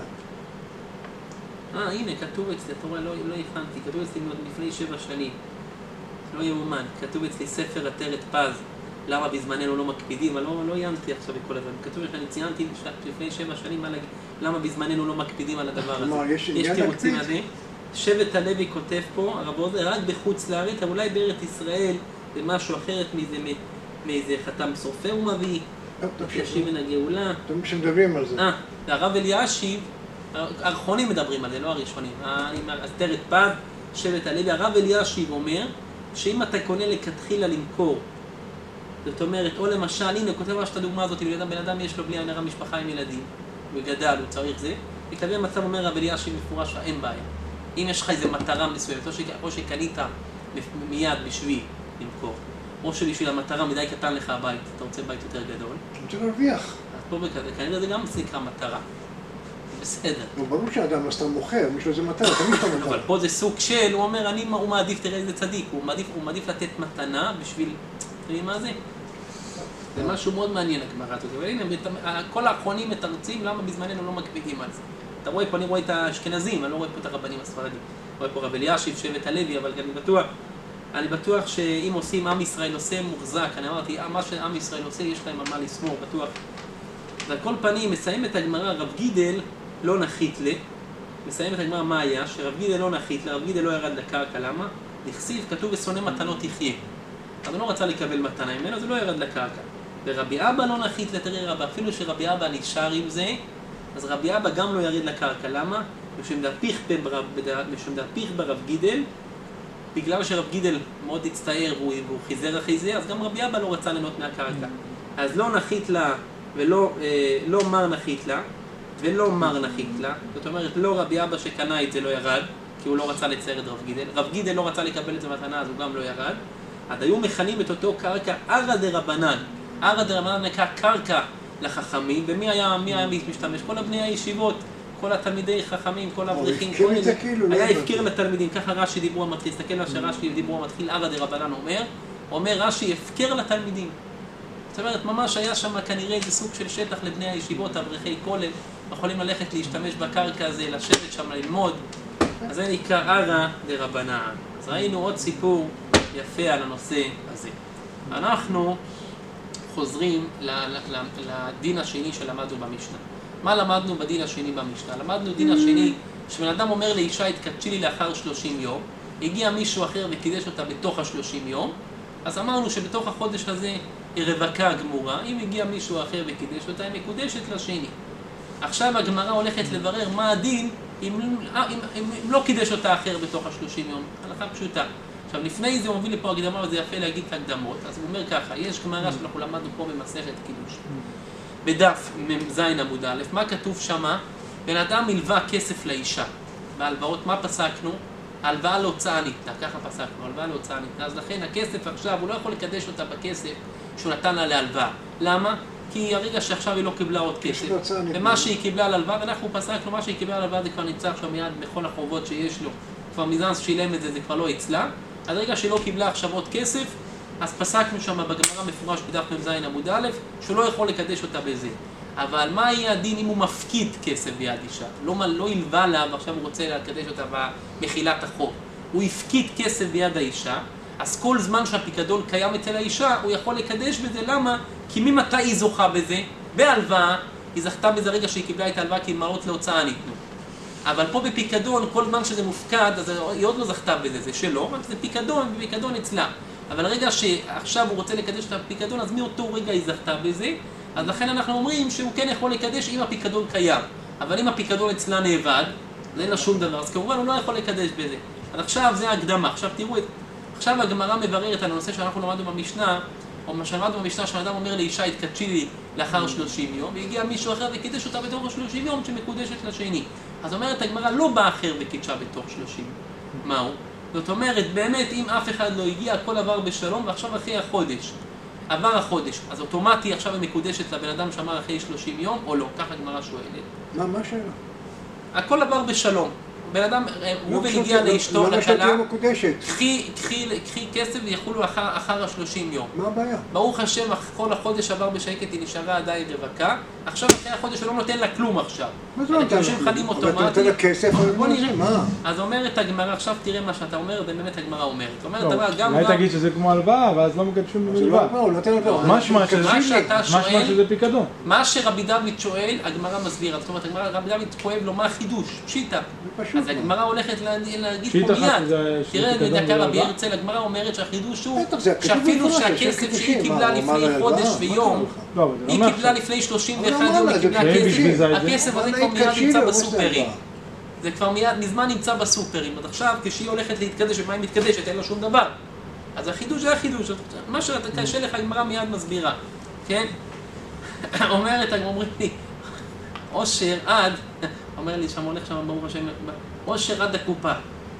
אה, הנה, כתוב אצלי, אתה רואה, לא הכנתי, כתוב אצלי לפני שבע שנים, לא יאומן, כתוב אצלי ספר עטרת פז, למה בזמננו לא מקפידים, אני לא עיינתי עכשיו בכל הדברים, כתוב שאני ציינתי לפני שבע שנים, למה בזמננו לא מקפידים על הדבר הזה. יש תירוצים על זה. שבט הלוי כותב פה, הרב עוזר, רק בחוץ לארץ, אבל אולי בארץ ישראל זה משהו אחרת מאיזה חתם סופר הוא מביא, ישיב מן הגאולה. אתם שמדברים על זה. אה, הרב אלישיב, האחרונים מדברים על זה, לא הראשונים. עטרת פז, שבט הלוי, הרב אלישיב אומר שאם אתה קונה לכתחילה למכור, זאת אומרת, או למשל, הנה, כותב ממש את הדוגמה הזאת, בן אדם יש לו בלי עין הרע משפחה עם ילדים, הוא גדל, הוא צריך זה, וכתבי המצב אומר רב אלישיב מפורש, אין בעיה. אם יש לך איזו מטרה מסוימת, או שקנית מיד בשביל למכור, או שבשביל המטרה מדי קטן לך הבית, אתה רוצה בית יותר גדול. אתה רוצה להרוויח. אז פה בכזה, כנראה זה גם נקרא מטרה. בסדר. ברור שהאדם סתם מוכר, מישהו איזה מטרה, תמיד אתה מטרה. אבל פה זה סוג של, הוא אומר, הוא מעדיף, תראה איזה צדיק, הוא מעדיף לתת מתנה בשביל, תראי מה זה? זה משהו מאוד מעניין הגמרא הזאת, אבל הנה, כל האחרונים מתרצים למה בזמננו לא מקפידים על זה. אתה רואה פה, אני רואה את האשכנזים, אני לא רואה פה את הרבנים הספרדים. רואה פה רב אלישיב, שבט הלוי, אבל אני בטוח, אני בטוח שאם עושים, עם ישראל עושה מוחזק, אני אמרתי, מה שעם ישראל עושה, יש להם על מה לסמור, בטוח. ועל כל פנים, מסיים את הגמרא, רב גידל לא נחית לה, מסיים את הגמרא מה היה, שרב גידל לא נחית לה, רב גידל לא ירד לקרקע, למה? נכסיב, כתוב ושונא מתנות יחיה. אז הוא לא רצה לקבל מתנה ממנו, אז הוא לא ירד לקרקע. ורבי אבא לא נחית לה, תראה רבא, אפילו שרבי אבא נשאר עם זה, אז רבי אבא גם לא ירד לקרקע, למה? משום דהפיך ברב גידל, בגלל שרב גידל מאוד הצטער והוא חיזר אחרי זה, אז גם רבי אבא לא רצה ליהנות מהקרקע. אז לא נחית לה ולא לא מר נחית לה, ולא מר נחית לה, זאת אומרת לא רבי אבא שקנה את זה לא ירד, כי הוא לא רצה לצייר את רב גידל, רב גידל לא רצה לקבל את זה מתנה, אז הוא גם לא ירד. אז היו מכנים את אותו קרקע ערא דרבנן, ערא דרבנן נקרא קרקע לחכמים, ומי היה, מי היה משתמש? כל הבני הישיבות כל התלמידי חכמים, כל האברכים, הפקיר את זה כאילו, לא היה הבנתי. הפקיר לתלמידים, ככה רש"י דיברו המתחיל, תסתכל מה שרש"י דיברו המתחיל, ערא דרבנן אומר, אומר רש"י הפקר לתלמידים. זאת אומרת, ממש היה שם כנראה איזה סוג של שטח לבני הישיבות, אברכי כולל, יכולים ללכת להשתמש בקרקע הזה, לשבת שם, ללמוד. אז זה נקרא ערא דרבנן. אז ראינו עוד סיפור יפה על הנושא הזה. אנחנו חוזרים ל- ל- ל- לדין השני שלמדנו במשנה. מה למדנו בדין השני במשנה? למדנו דין השני, שבן אדם אומר לאישה, התקדשי לי לאחר שלושים יום, הגיע מישהו אחר וקידש אותה בתוך השלושים יום, אז אמרנו שבתוך החודש הזה היא רווקה גמורה, אם הגיע מישהו אחר וקידש אותה, היא מקודשת לשני. עכשיו הגמרא הולכת לברר מה הדין אם, אם, אם, אם לא קידש אותה אחר בתוך השלושים יום. הלכה פשוטה. עכשיו לפני זה הוא מביא לפה הקדמה, וזה יפה להגיד את הקדמות, אז הוא אומר ככה, יש גמרא שאנחנו למדנו פה במסכת קידוש. בדף מ"ז עמוד א', מה כתוב שמה? בן אדם מלווה כסף לאישה. בהלוואות, מה פסקנו? ההלוואה להוצאה ניתנה, ככה פסקנו, ההלוואה להוצאה ניתנה. אז לכן הכסף עכשיו, הוא לא יכול לקדש אותה בכסף שהוא נתן לה להלוואה. למה? כי הרגע שעכשיו היא לא קיבלה עוד כסף. ומה שהיא קיבלה על הלוואה, ואנחנו פסקנו, מה שהיא קיבלה על הלוואה זה כבר נמצא עכשיו מיד בכל החובות שיש לו. כבר מזמן שילם את זה, זה כבר לא אצלה. אז רגע שהיא לא קיבלה עכשיו עוד כסף, אז פסקנו שם בגמרא מפורש בדף מ"ז עמוד א', שהוא לא יכול לקדש אותה בזה. אבל מה יהיה הדין אם הוא מפקיד כסף ביד אישה? לא, לא ילווה לה ועכשיו הוא רוצה לקדש אותה במחילת החוב. הוא הפקיד כסף ביד האישה, אז כל זמן שהפיקדון קיים אצל האישה, הוא יכול לקדש בזה. למה? כי ממתי היא זוכה בזה? בהלוואה, היא זכתה בזה רגע שהיא קיבלה את ההלוואה, כי מעות להוצאה ניתנו. אבל פה בפיקדון, כל זמן שזה מופקד, אז היא עוד לא זכתה בזה, זה שלא, רק זה פיקדון, ופיקדון אצלה. אבל רגע שעכשיו הוא רוצה לקדש את הפיקדון, אז מאותו רגע היא זכתה בזה, אז לכן אנחנו אומרים שהוא כן יכול לקדש אם הפיקדון קיים. אבל אם הפיקדון אצלה נאבד, אז אין לה שום דבר, אז כמובן הוא לא יכול לקדש בזה. אז עכשיו זה הקדמה, עכשיו תראו את... עכשיו הגמרא מבררת על הנושא שאנחנו למדנו במשנה, או מה שלמדנו במשנה, שהאדם אומר לאישה, התקדשי לי לאחר שלושים יום, והגיע מישהו אחר וקידש אותה בתוך שלושים יום שמקודשת לשני. אז אומרת הגמרא, לא בא אחר וקידשה בתוך שלושים. מהו? זאת אומרת, באמת, אם אף אחד לא הגיע, הכל עבר בשלום, ועכשיו אחרי החודש. עבר החודש, אז אוטומטי עכשיו היא מקודשת לבן אדם שאמר אחרי שלושים יום, או לא? ככה הגמרא שואלת. מה, מה השאלה? הכל עבר בשלום. בן אדם, ראובן הגיע לאשתו, למה לכלה, שתהיה מקודשת? קחי, קחי, קחי כסף ויחולו אחר, אחר השלושים יום. מה הבעיה? ברוך השם, כל החודש עבר בשקט, היא נשארה עדיין רווקה. עכשיו אחרי החודש הוא לא נותן לה כלום עכשיו. מה זה לא נותן לה הקידושים כלום? חלים אבל אתה אוטומטית. נותן לה כסף, אבל בוא נראה. מה? אז אומרת הגמרא, עכשיו תראה מה שאתה אומר, זה באמת הגמרא אומרת. אומרת לא, אבל גם... אולי גם- תגיד שזה כמו הלוואה, ואז לא מקדשים זה לא בלבד. הלוואה, הוא נותן הלוואה. משמע שזה- מה שאתה משמע שואל, שזה פיקדון. מה שרבי דוד שואל, הגמרא מסבירה. זאת אומרת, הגמרא, רבי דוד כואב לו מה החידוש, פשיטה. זה פשוט. אז הגמרא הולכת לה- להגיד פשיטה פה אחת מיד. זה תראה, פיקדון דקה רבי והלוואה. הרצל, הגמרא אומרת שהחידוש הוא, בטח, זה כתוב שאפילו במפורש, שהכסף יש שהיא קידושים. קיבלה מה, הוא אמר לפני לה, חודש מה, מה ויום, קרה לך? לא, אבל זה לא היא מעכשיו. קיבלה לפני שלושים ואחד אבל יום, אמר לה, היא זה קיבלה כן כסף. בשביל זה את זה. הכסף הזה אבל כבר מיד התקדשי נמצא לו, מה זה בסופרים. הלוואה? זה כבר מיד, מזמן נמצא בסופרים. אז עכשיו, כשהיא הולכת להתקדש, ומה היא מתקדשת, אין לה שום דבר. אז החידוש זה החידוש. מה שקשה לך, הגמרא מיד מסבירה. כן? אומרת, אומרים לי, עושר עד, אומר לי שם, הולך שם, ברוך השם, עושר עד הקופה.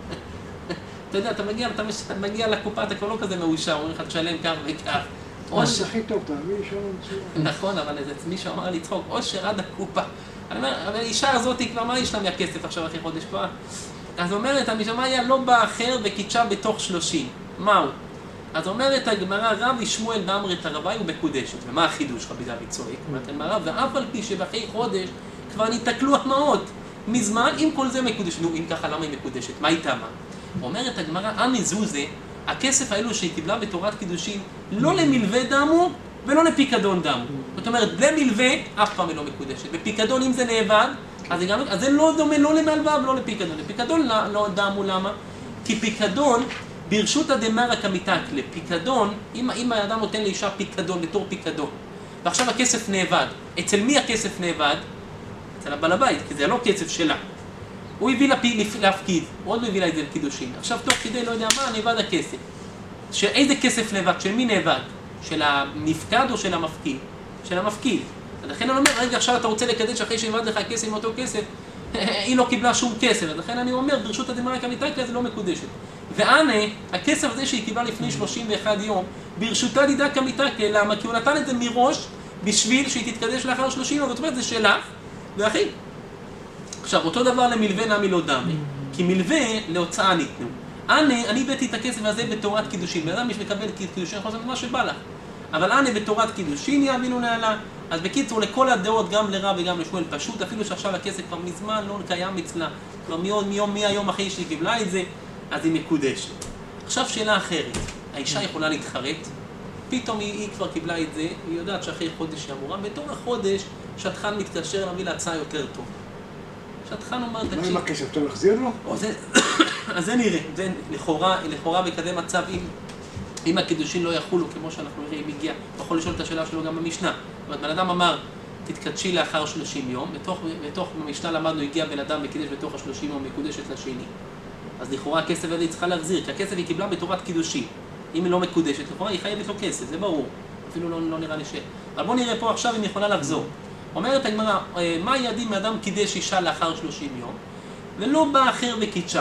אתה יודע, אתה מגיע, אתה מגיע לקופה, אתה כבר לא כזה מאושר, אומרים לך, תשלם כך וכך. זה הכי טוב, תאמין לי, שם מצוין. נכון, אבל איזה מישהו אמר לי צחוק, עושר עד הקופה. אני אומר, אבל האישה הזאת כבר, מה יש לה מהכסף עכשיו אחרי חודש כבר? אז אומרת, המשמעיה לא בא אחר וקידשה בתוך שלושים. מהו? אז אומרת הגמרא, רבי שמואל באמרת הרבי הוא מקודשת. ומה החידוש, רבי דוד צועק? אומרת הגמרא, ואף על פי שבאחרי חודש כבר ניתקלו המעות. מזמן, אם כל זה מקודשת. נו, אם ככה, למה היא מקודשת? מה היא טעמה? אומרת הגמרא, עמי זוזה, הכסף האלו שהיא קיבלה בתורת קידושין, לא למלווה דמו ולא לפיקדון דמו. זאת אומרת, למלווה אף פעם היא לא מקודשת. בפיקדון, אם זה נאבד, אז זה, גם, אז זה לא דומה לא למלווה ולא לפיקדון. לפיקדון לא, לא דמו, למה? כי פיקדון, ברשות הדמרא כמיתקלה, פיקדון, אם, אם האדם נותן לאישה פיקדון בתור פיקדון, ועכשיו הכסף נאבד, אצל מי הכסף נאבד? אצל הבעל הבית, כי זה לא כסף שלה. הוא הביא לה להפקיד, הוא עוד לא הביא לה את זה לקידושין. עכשיו תוך כדי לא יודע מה, נאבד הכסף. שאיזה כסף נאבד? של מי נאבד? של הנפקד או של המפקיד? של המפקיד. אז לכן אני אומר, רגע עכשיו אתה רוצה לקדש אחרי שנאבד לך הכסף עם אותו כסף, היא לא קיבלה שום כסף. אז לכן אני אומר, ברשות הדמרא כמיתקלה זה לא מקודשת. ואנה, הכסף הזה שהיא קיבלה לפני שלושים ואחד יום, ברשותה דידה כמיתקלה, למה? כי הוא נתן את זה מראש בשביל שהיא תתקדש לאחר שלושים יום, זאת אומרת זה שלך, ואחי. עכשיו, אותו דבר למלווה נמי לא דמי, כי מלווה להוצאה ניתנו. אני, אני הבאתי את הכסף הזה בתורת קידושין, בן אדם מקבל קידושין, יכול לעשות מה שבא לך. אבל אני בתורת קידושין יאמינו נעלה. אז בקיצור, לכל הדעות, גם לרב וגם לשמואל, פשוט, אפילו שעכשיו הכסף כבר מזמן לא קיים אצלה, כבר מיום, מיום, מהיום אחרי שהיא קיבלה את זה, אז היא מקודשת. עכשיו שאלה אחרת, האישה יכולה להתחרט, פתאום היא, היא כבר קיבלה את זה, היא יודעת שאחרי חודש היא אמורה, בתור החודש שטחן מתקשר להביא להצעה יותר טוב. שטחן אומר, תקשיב... מה עם הכסף? אתה מחזיר לו? אז זה נראה, זה לכאורה, לכאורה בכזה מצב, אם, אם הקידושין לא יחולו, כמו שאנחנו נראה, אם הגיע, יכול לשאול את השאלה שלו גם במשנה. זאת אומרת, בן אדם אמר, תתקדשי לאחר שלושים יום, בתוך, בתוך במשנה למדנו, הגיע בן אדם וקידש בתוך השלושים יום, מקודשת לשני. אז לכאורה הכסף הזה היא צריכה להחזיר, כי הכסף היא קיבלה בתורת קידושין. אם היא לא מקודשת, לכאורה היא חייבת לו כסף, זה ברור. אפילו לא, לא נראה לי ש... אבל בוא נראה פה עכשיו אם היא יכולה לחזור. אומרת הגמרא, מה יעדים מאדם קידש אישה לאחר שלושים יום, ולא בא אחר וקידשה.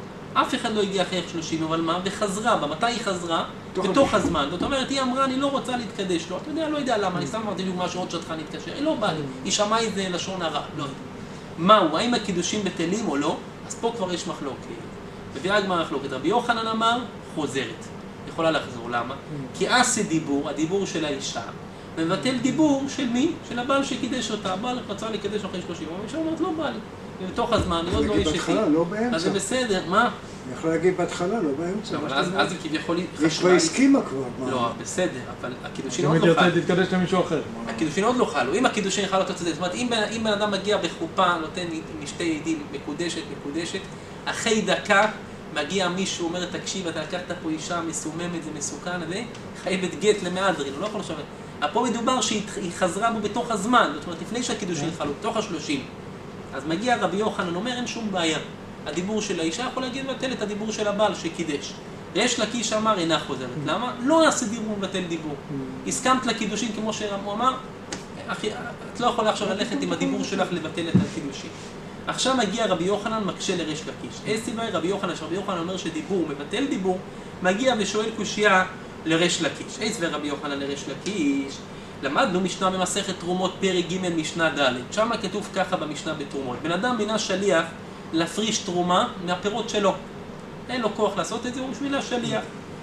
אף אחד לא הגיע אחרי שלושים יום, אבל מה? וחזרה בה. מתי היא חזרה? בתוך הזמן. זאת אומרת, היא אמרה, אני לא רוצה להתקדש לו. אתה יודע, לא יודע למה, אני סתם אמרתי בדיוק משהו עוד שטחן להתקשר. היא לא באה לי. היא שמעה איזה לשון הרע. לא יודע. מהו? האם הקידושים בטלים או לא? אז פה כבר יש מחלוקת. מביאה הגמרא מחלוקת. רבי יוחנן אמר, חוזרת. יכולה לחזור. למה? כי עשה דיבור, הדיבור של האישה, מבטל דיבור של מי? של הבעל שקידש אותה. הבעל רצה לקדש אחרי שלושים יום. האישה אומרת, לא בא לי. ובתוך הזמן, היא עוד לא אישתי. לא באמצע. אז זה בסדר, מה? אני יכול להגיד בהתחלה, לא באמצע. אבל אז היא כביכול חשבה... היא כבר הסכימה כבר. לא, בסדר, אבל הקידושין עוד לא חלו. תמיד יוצא, תתקדש למישהו אחר. הקידושין עוד לא חלו. אם הקידושין חלו, אתה צודק. זאת אומרת, אם בן אדם מגיע בחופה, נותן משתי עדים, מקודשת, מקודשת, אחרי דקה מגיע מישהו, אומר, תקשיב, אתה לקחת פה אישה מסוממת, זה מסוכן, וחייבת גט למהדרין, הוא לא יכול לשבת. פה מדובר שהיא חזרה בו בתוך הזמן, זאת אומרת, לפני שהקידושין חלו, בתוך השלושים. אז מגיע רבי יוחנן, אומר, אין שום בעיה. הדיבור של האישה יכול להגיד מבטל את הדיבור של הבעל שקידש. ריש לקיש אמר, אינה חוזרת. למה? לא יעשה דיבור מבטל דיבור. הסכמת לקידושין כמו שהוא אמר, אחי, את לא יכולה עכשיו ללכת עם הדיבור שלך לבטל את הקידושין. עכשיו מגיע רבי יוחנן, מקשה לריש לקיש. איזה סיבה רבי יוחנן, שרבי יוחנן אומר שדיבור מבטל דיבור, מגיע ושואל קושייה לריש לקיש. איזה רבי יוחנן לריש לקיש? למדנו משנה במסכת תרומות פרק ג' משנה ד', שם כתוב ככה במשנה בתרומות. בן אדם מינה שליח להפריש תרומה מהפירות שלו. אין לו כוח לעשות את זה, הוא בשביל השליח.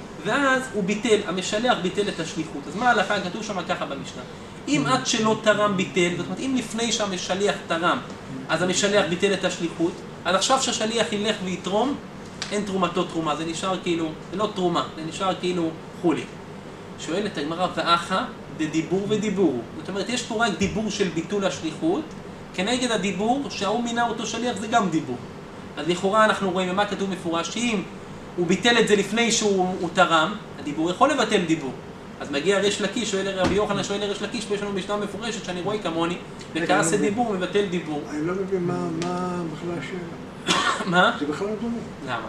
ואז הוא ביטל, המשלח ביטל את השליחות. אז מה ההלכה? כתוב שם ככה במשנה. אם עד שלא תרם ביטל, זאת אומרת, אם לפני שהמשליח תרם, אז המשליח ביטל את השליחות, אז עכשיו שהשליח ילך ויתרום, אין תרומתו תרומה, זה נשאר כאילו, זה לא תרומה, זה נשאר כאילו חולי. שואלת הגמרא, ואחה, בדיבור ודיבור. זאת אומרת, יש פה רק דיבור של ביטול השליחות, כנגד הדיבור שההוא מינה אותו שליח זה גם דיבור. אז לכאורה אנחנו רואים במה כתוב מפורש, שאם הוא ביטל את זה לפני שהוא תרם, הדיבור יכול לבטל דיבור. אז מגיע ריש לקיש, שואל רבי יוחנן, שואל לריש לקיש, ויש לנו משנה מפורשת שאני רואה כמוני, וכעשה דיבור מבטל דיבור. אני לא מבין מה בכלל השאלה. מה? זה בכלל לא דומה. למה?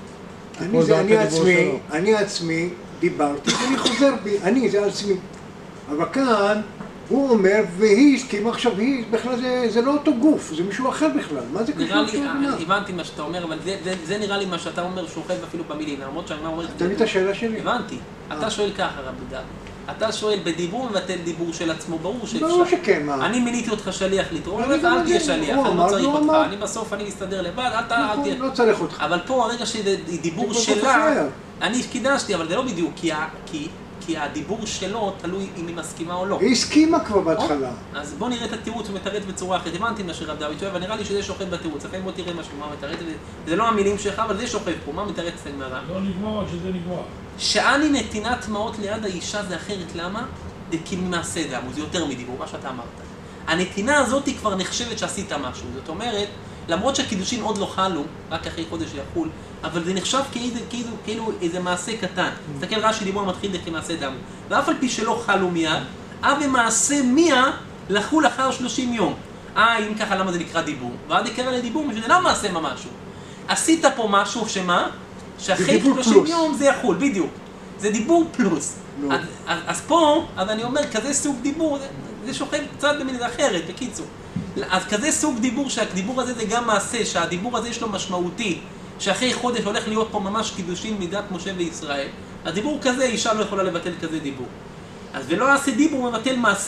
אני זה אני עצמי, אני עצמי דיברתי, ואני חוזר בי, אני זה עצמי. אבל כאן הוא אומר, והיא הסכימה, עכשיו היא, בכלל זה, זה לא אותו גוף, זה מישהו אחר בכלל, מה זה קשור עכשיו למה? הבנתי מה שאתה אומר, אבל זה, זה, זה נראה לי מה שאתה אומר שוכב אפילו במילים, למרות שאני אומרת... תן לי את השאלה שלי. הבנתי, אתה שואל ככה רבי דוד, אתה שואל בדיבור מבטל דיבור של עצמו, ברור שאפשר. ברור שכן, מה? אני מיניתי אותך שליח לתרום, אל תהיה שליח, אני לא צריך אותך, אני בסוף אני מסתדר לבד, אל תהיה... לא צריך אותך. אבל פה הרגע שדיבור שלה, אני קידשתי, אבל זה לא בדיוק, כי... כי הדיבור שלו תלוי אם היא מסכימה או לא. היא הסכימה כבר בהתחלה. אז בוא נראה את התירוץ ומתרץ בצורה אחרת. הבנתי מה שרב דוד שואל, אבל נראה לי שזה שוכב בתירוץ. לכן בוא תראה משהו, מה מתרץ. זה לא המילים שלך, אבל זה שוכב פה. מה מתרץ את הגמרא? לא נגמר עד שזה נגמר. שאני נתינת מעות ליד האישה זה אחרת. למה? זה כי מעשה דם, זה יותר מדיבור, מה שאתה אמרת. הנתינה הזאת היא כבר נחשבת שעשית משהו. זאת אומרת, למרות שהקידושים עוד לא חלו, רק אחרי חודש יחול, אבל זה נחשב כאילו, כאילו, כאילו איזה מעשה קטן. תסתכל רש"י דיבור מתחיל כמעשה דם. ואף על פי שלא חלו מיד, אב ומעשה מיה לחול לאחר שלושים יום. אה, אם ככה למה זה נקרא דיבור? ועד יקרא לדיבור, משהו זה לא מעשה משהו. עשית פה משהו שמה? שאחרי שלושים יום זה יחול, בדיוק. זה דיבור פלוס. אז, אז, אז פה, אז אני אומר, כזה סוג דיבור, זה, זה שוכב קצת במידה אחרת, בקיצור. אז כזה סוג דיבור, שהדיבור הזה זה גם מעשה, שהדיבור הזה יש לו משמעותי, שאחרי חודש הולך להיות פה ממש קידושין מדת משה וישראל, הדיבור כזה, אישה לא יכולה לבטל כזה דיבור. אז ולא עשה דיבור מבטל מעשה.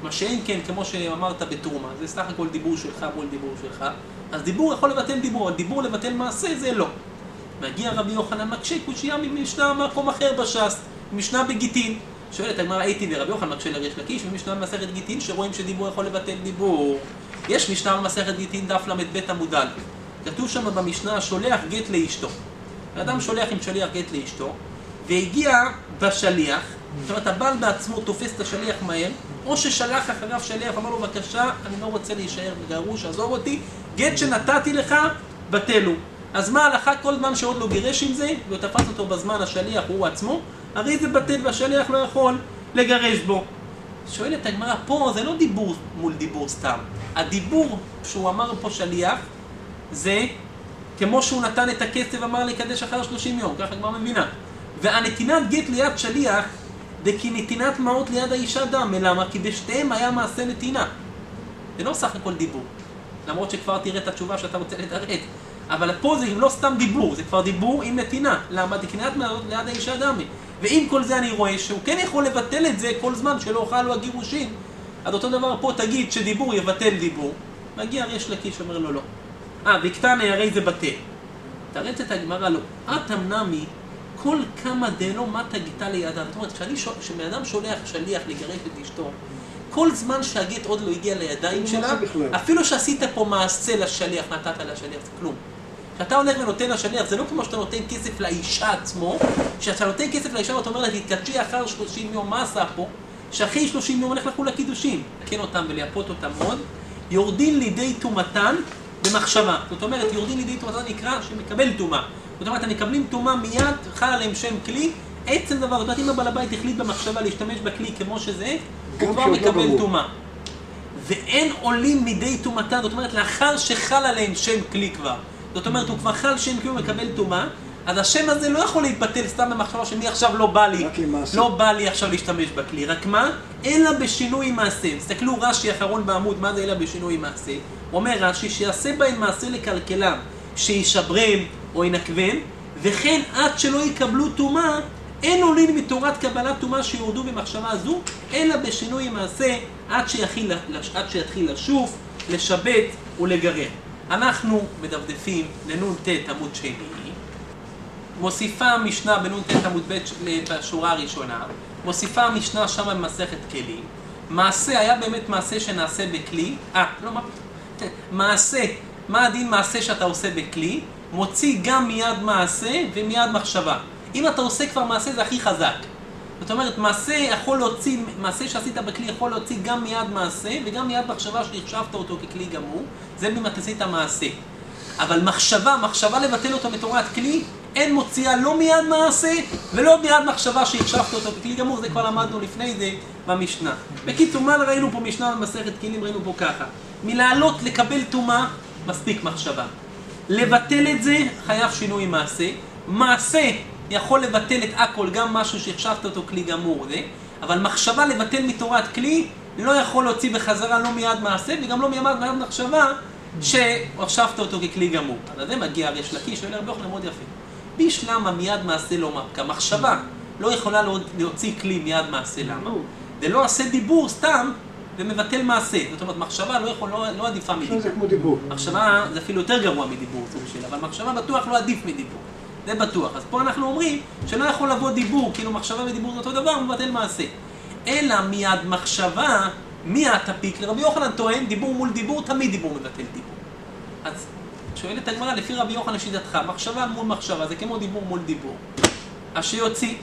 מה שאין כן, כמו שאמרת בתרומה, זה סך הכל דיבור שלך מול דיבור שלך, אז דיבור יכול לבטל דיבור, דיבור לבטל מעשה זה לא. מגיע רבי יוחנן מקשה קושיה ממשנה במקום אחר בש"ס, משנה בגיטין. שואלת הגמרא איתי ורבי יוחנן מקשה לריש לקיש, ומשנה במסכת גיטין שרואים שדיבור יכול לבטל דיבור. יש משנה במסכת גיטין דף למד עמוד א', כתוב שם במשנה שולח גט לאשתו. האדם שולח עם שליח גט לאשתו, והגיע בשליח, זאת אומרת הבעל בעצמו תופס את השליח מהר, או ששלח אחריו שליח, אמר לו בבקשה, אני לא רוצה להישאר בגרוש, עזוב אותי, גט שנתתי לך, בטלו. אז מה ההלכה כל זמן שעוד לא גירש עם זה, והוא תפס אותו בזמן השליח הוא עצמו, הרי זה בטל והשליח לא יכול לגרש בו. שואלת הגמרא, פה זה לא דיבור מול דיבור סתם. הדיבור שהוא אמר פה שליח, זה כמו שהוא נתן את הכסף ואמר לקדש אחר שלושים יום, ככה הגמרא מבינה. והנתינת גט ליד שליח, זה כי נתינת מעות ליד האישה דם, למה? כי בשתיהם היה מעשה נתינה. זה לא סך הכל דיבור. למרות שכבר תראה את התשובה שאתה רוצה לתראת. אבל פה זה לא סתם דיבור, זה כבר דיבור עם נתינה. למה? נתינת מעות ליד האישה דם. ועם כל זה אני רואה שהוא כן יכול לבטל את זה כל זמן שלא אוכל לו הגירושין. אז אותו דבר פה תגיד שדיבור יבטל דיבור. מגיע ריש לקיש אומר לו לא. אה, וקטנה הרי זה בטל. תרץ את הגמרא לא. אתם נמי כל כמה דלו מה תגיתה לידה. זאת אומרת, כשאדם שולח שליח לגרש את אשתו, כל זמן שהגט עוד לא הגיע לידיים שלה, אפילו שעשית פה מעשה לשליח, נתת לשליח, זה כלום. כשאתה הולך ונותן לשליח, זה לא כמו שאתה נותן כסף לאישה עצמו, כשאתה נותן כסף לאישה ואתה אומר לה, תתקדשי אחר שלושים יום, מה עשה פה? שאחרי שלושים יום הולך לחול לקידושים, לקן אותם ולייפות אותם עוד, יורדין לידי תומתן במחשבה. זאת אומרת, יורדין לידי תומתן נקרא שמקבל תומה. זאת אומרת, מקבלים תומה מיד, חל עליהם שם כלי, עצם דבר, זאת אומרת, אם הבעל הבית החליט במחשבה להשתמש בכלי כמו שזה, הוא כבר מקבל תומה. ואין עולים מידי תומתן, זאת אומרת, לאחר שחל עליהם שם כלי כבר. זאת אומרת, הוא כבר חל שם כלי ומקבל תומה, אז השם הזה לא יכול להתבטל סתם במחשבה שמי עכשיו לא בא לי, לא בא לי עכשיו להשתמש בכלי. רק מה? אלא בשינוי מעשה. תסתכלו רש"י אחרון בעמוד, מה זה אלא בשינוי מעשה? הוא אומר רש"י שיעשה בהם מעשה לקלקלם, שישברם או ינקבם, וכן עד שלא יקבלו תומה, אין עולים מתורת קבלת תומה שיורדו במחשבה הזו, אלא בשינוי מעשה עד שיתחיל, עד שיתחיל לשוף, לשבת ולגרר. אנחנו מדפדפים לנון ת' עמוד שני, מוסיפה המשנה בנון ת' עמוד ב' בשורה הראשונה, מוסיפה המשנה שם במסכת כלים, מעשה היה באמת מעשה שנעשה בכלי, אה, לא, מה פתאום, מעשה, מה הדין מעשה שאתה עושה בכלי? מוציא גם מיד מעשה ומיד מחשבה. אם אתה עושה כבר מעשה זה הכי חזק. זאת אומרת, מעשה יכול להוציא, מעשה שעשית בכלי יכול להוציא גם מיד מעשה וגם מיד מחשבה שהחשבת אותו ככלי גמור, זה באמת עשית מעשה. אבל מחשבה, מחשבה לבטל אותו בתורת כלי, אין מוציאה לא מיד מעשה ולא מיד מחשבה שהחשבת אותו ככלי גמור, זה כבר למדנו לפני זה במשנה. בקיצור, מה ראינו פה משנה במסכת כלים, ראינו פה ככה. מלעלות לקבל תומה, מספיק מחשבה. לבטל את זה, חייב שינוי מעשה. מעשה יכול לבטל את הכל, גם משהו שהחשבת אותו כלי גמור, זה. אבל מחשבה לבטל מתורת כלי, לא יכול להוציא בחזרה לא מיד מעשה, וגם לא מיד מחשבה שהחשבת אותו ככלי גמור. אז זה מגיע ריש לקיש, שואל הרבה אוכל מאוד יפה. בשלמה מיד מעשה לא מפקה. מחשבה לא יכולה להוציא כלי מיד מעשה, למה? זה לא עושה דיבור סתם, ומבטל מעשה. זאת אומרת, מחשבה לא יכול, לא, לא עדיפה מדיבור. זה כמו דיבור. מחשבה זה אפילו יותר גרוע מדיבור, סוג של, אבל מחשבה בטוח לא עדיף מדיבור. זה בטוח. אז פה אנחנו אומרים שלא יכול לבוא דיבור, כאילו מחשבה ודיבור זה אותו דבר, הוא מבטל מעשה. אלא מיד מחשבה, מיד תפיק. לרבי יוחנן טוען, דיבור מול דיבור, תמיד דיבור מבטל דיבור. אז שואלת הגמרא, לפי רבי יוחנן לשיטתך, מחשבה מול מחשבה, זה כמו דיבור מול דיבור. אז שיוציא,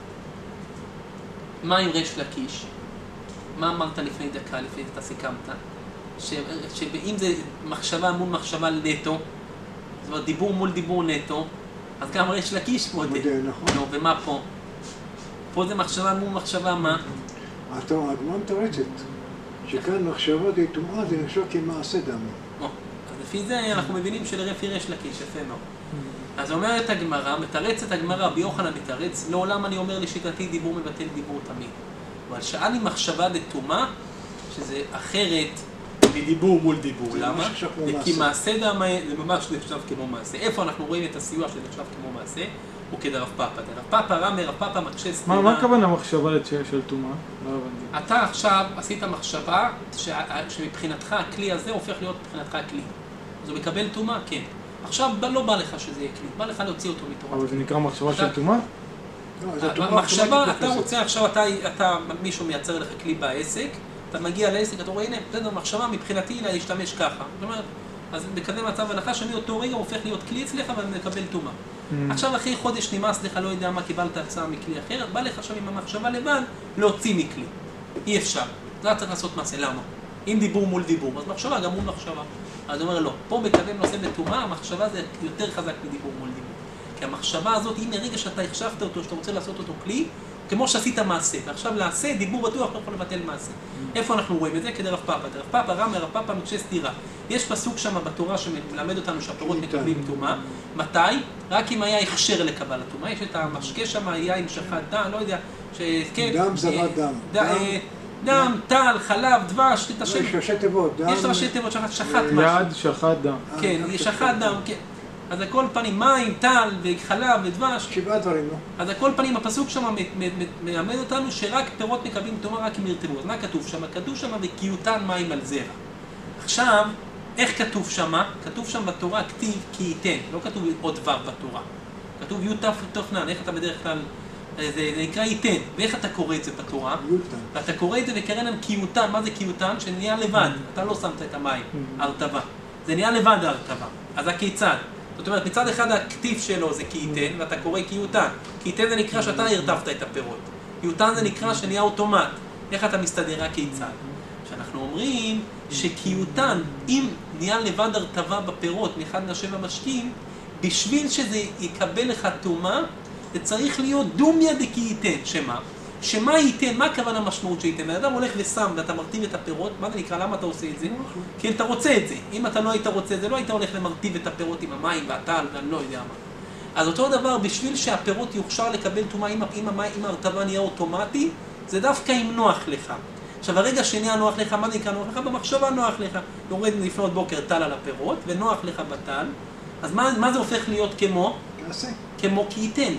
מה עם ריש לקיש? מה אמרת לפני דקה, לפני שאתה סיכמת? שאם זה מחשבה מול מחשבה נטו, זאת אומרת דיבור מול דיבור נטו, אז גם ריש לקיש מודה. מודה, נכון. נו, ומה פה? פה זה מחשבה מול מחשבה, מה? אתה הגמרא מתרצת, שכאן מחשבה די טומאה זה נחשב כמעשה דמי. אז לפי זה אנחנו מבינים שלרפי ריש לקיש, יפה מאוד. אז אומרת הגמרא, מתרצת הגמרא, רבי יוחנן מתרץ, לעולם אני אומר לשיטתי דיבור מבטל דיבור תמיד. אבל שאל לי מחשבה לטומאה, שזה אחרת מדיבור מול דיבור. למה? כי מעשה דמה זה ממש נחשב כמו מעשה. איפה אנחנו רואים את הסיוע שזה נחשב כמו מעשה? הוא כדרב פאפא. דרב פאפא רמי, רב פאפא מקשה סתירה. מה הכוונה מחשבה של טומאה? לא הבנתי. אתה עכשיו עשית מחשבה שמבחינתך הכלי הזה הופך להיות מבחינתך כלי. אז הוא מקבל טומאה? כן. עכשיו לא בא לך שזה יהיה כלי, בא לך להוציא אותו מתורת. אבל זה נקרא מחשבה של טומאה? מחשבה, אתה רוצה עכשיו, אתה, מישהו מייצר לך כלי בעסק, אתה מגיע לעסק, אתה רואה, הנה, בסדר, מחשבה מבחינתי להשתמש ככה. זאת אומרת, אז בכזה מצב הנחה שאני אותו רגע הופך להיות כלי אצלך ומקבל טומאה. עכשיו אחרי חודש נמאס לך, לא יודע מה קיבלת הצעה מכלי אחרת, בא לך עכשיו עם המחשבה לבד להוציא מכלי. אי אפשר. זה צריך לעשות מעשה. למה? אם דיבור מול דיבור, אז מחשבה גם מול מחשבה. אז הוא אומר, לא, פה מקדם נושא בטומאה, המחשבה זה יותר חזק מדיבור מול דיבור. כי המחשבה הזאת, אם מרגע שאתה החשבת אותו, שאתה רוצה לעשות אותו כלי, כמו שעשית מעשה. ועכשיו לעשה, דיבור בטוח לא יכול לבטל מעשה. איפה אנחנו רואים את זה? כדרב פאפא. דרב פאפא רמי, רב פאפא מקשה סתירה. יש פסוק שם בתורה שמלמד אותנו שהפירות מקבלים טומאה. מתי? רק אם היה הכשר לקבל הטומאה. יש את המשקה שם, יין, שחט, דם, לא יודע. דם, זבת דם. דם, טל, חלב, דבש, את השם. יש ראשי תיבות, דם. יש ראשי תיבות, שחט משהו. יד, שחט, דם. כן, שחט דם, כן. אז הכל פנים, מים, טל וחלב ודבש. שבעה דברים, לא? אז הכל פנים, הפסוק שם מלמד אותנו שרק פירות מקבלים טומאה רק אם ירטבו. אז מה כתוב שם? כתוב שם וקיותן מים על זרע. עכשיו, איך כתוב שם? כתוב שם בתורה כתיב כי ייתן. לא כתוב עוד דבר בתורה. כתוב יוטף תוכנן. איך אתה בדרך כלל... זה נקרא ייתן. ואיך אתה קורא את זה בתורה? יוטן. ואתה קורא את זה וקראנם קיותן. מה זה קיותן? שנהיה לבד. אתה לא שמת את המים. הרטבה. זה נהיה לבד ההרטבה. אז הכיצד? זאת אומרת, מצד אחד הכתיב שלו זה כי ייתן, ואתה קורא כי ייתן. כי ייתן זה נקרא שאתה הרטבת את הפירות. ייתן זה נקרא שנהיה אוטומט. איך אתה מסתדר רק כיצד? שאנחנו אומרים שכי ייתן, אם נהיה לבד הרטבה בפירות מאחד נשב המשקים, בשביל שזה יקבל לך טומאה, זה צריך להיות דומיה דכי ייתן. שמה? שמה ייתן? מה הכוונה המשמעות שייתן? האדם הולך ושם ואתה מרטיב את הפירות, מה זה נקרא? למה אתה עושה את זה? כי אתה רוצה את זה. אם אתה לא היית רוצה את זה, לא היית הולך ומרטיב את הפירות עם המים והטל ואני לא יודע מה. אז אותו דבר, בשביל שהפירות יוכשר לקבל טומאה, אם, אם, אם ההרטבה נהיה אוטומטי, זה דווקא אם נוח לך. עכשיו, הרגע שנהיה נוח לך, מה זה נקרא נוח לך? במחשבה נוח לך. יורד לפנות בוקר טל על הפירות ונוח לך בטל. אז מה, מה זה הופך להיות כמו? כעשה. כמו כי ייתן.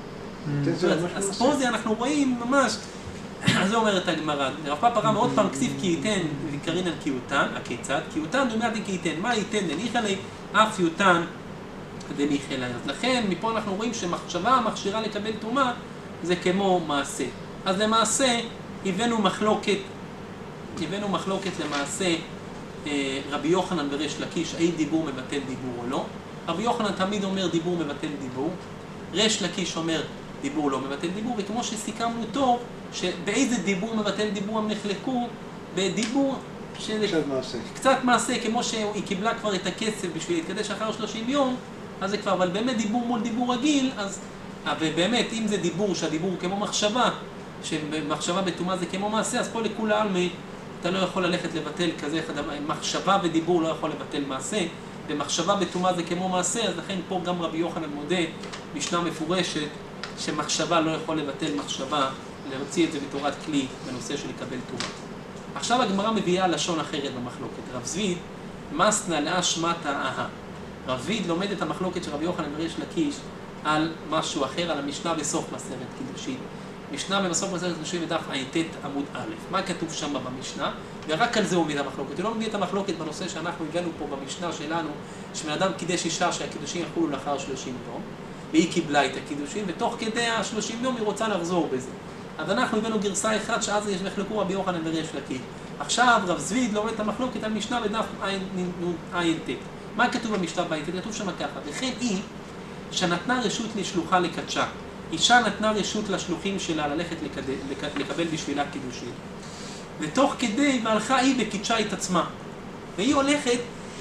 אז פה זה אנחנו רואים ממש, זה אומרת הגמרא, רב פאפא רמי עוד פעם כתיב כי ייתן וקרינן כי ייתן, הכיצד? כי ייתן דומיה דכי ייתן, מה ייתן דניחא ליה, אף ייתן דניחא ליה. אז לכן מפה אנחנו רואים שמחשבה המכשירה לקבל טומאה זה כמו מעשה. אז למעשה הבאנו מחלוקת, הבאנו מחלוקת למעשה רבי יוחנן וריש לקיש, האם דיבור מבטל דיבור או לא. רבי יוחנן תמיד אומר דיבור מבטל דיבור, ריש לקיש אומר דיבור לא מבטל דיבור, וכמו שסיכמנו טוב, שבאיזה דיבור מבטל דיבור הם נחלקו, בדיבור של... קצת מעשה. קצת מעשה, כמו שהיא קיבלה כבר את הכסף בשביל להתקדש אחר שלושים יום, אז זה כבר, אבל באמת דיבור מול דיבור רגיל, אז... ובאמת, אם זה דיבור, שהדיבור כמו מחשבה, שמחשבה בטומאה זה כמו מעשה, אז פה לכול העלמי, אתה לא יכול ללכת לבטל כזה, מחשבה ודיבור לא יכול לבטל מעשה, ומחשבה בטומאה זה כמו מעשה, אז לכן פה גם רבי יוחנן מודה, משנה מפורשת, שמחשבה לא יכול לבטל מחשבה, להוציא את זה בתורת כלי בנושא של לקבל טומאה. עכשיו הגמרא מביאה לשון אחרת במחלוקת. רב זביד, מסנא לאשמטא אהה. רב זביד לומד את המחלוקת של רבי יוחנן וריש לקיש על משהו אחר, על המשנה בסוף מסכת קידושין. משנה בסוף מסכת קידושין בדף ע"ט עמוד א'. מה כתוב שם במשנה? ורק על זה הוא מביא את המחלוקת. הוא לא מביא את המחלוקת בנושא שאנחנו הבאנו פה במשנה שלנו, שבן אדם קידש אישה שהקידושין יחולו לאחר שלושים יום, והיא קיבלה את הקידושין, ותוך כדי ה-שלושים יום היא רוצה לחזור בזה. אז אנחנו הבאנו גרסה אחת שאז יש נחלקו רבי יוחנן וריש לקיש. עכשיו רב זביד לומד את המחלוקת על משנה בדף ע"ט. מה כתוב במשנה בע"ט? כתוב שם ככה, וכן היא שנתנה רשות לשלוחה לקדשה. אישה נתנה רשות לשלוחים שלה ללכת לקבל, לקבל בשבילה קידושין. ותוך כדי והלכה היא וקידשה את עצמה. והיא הולכת,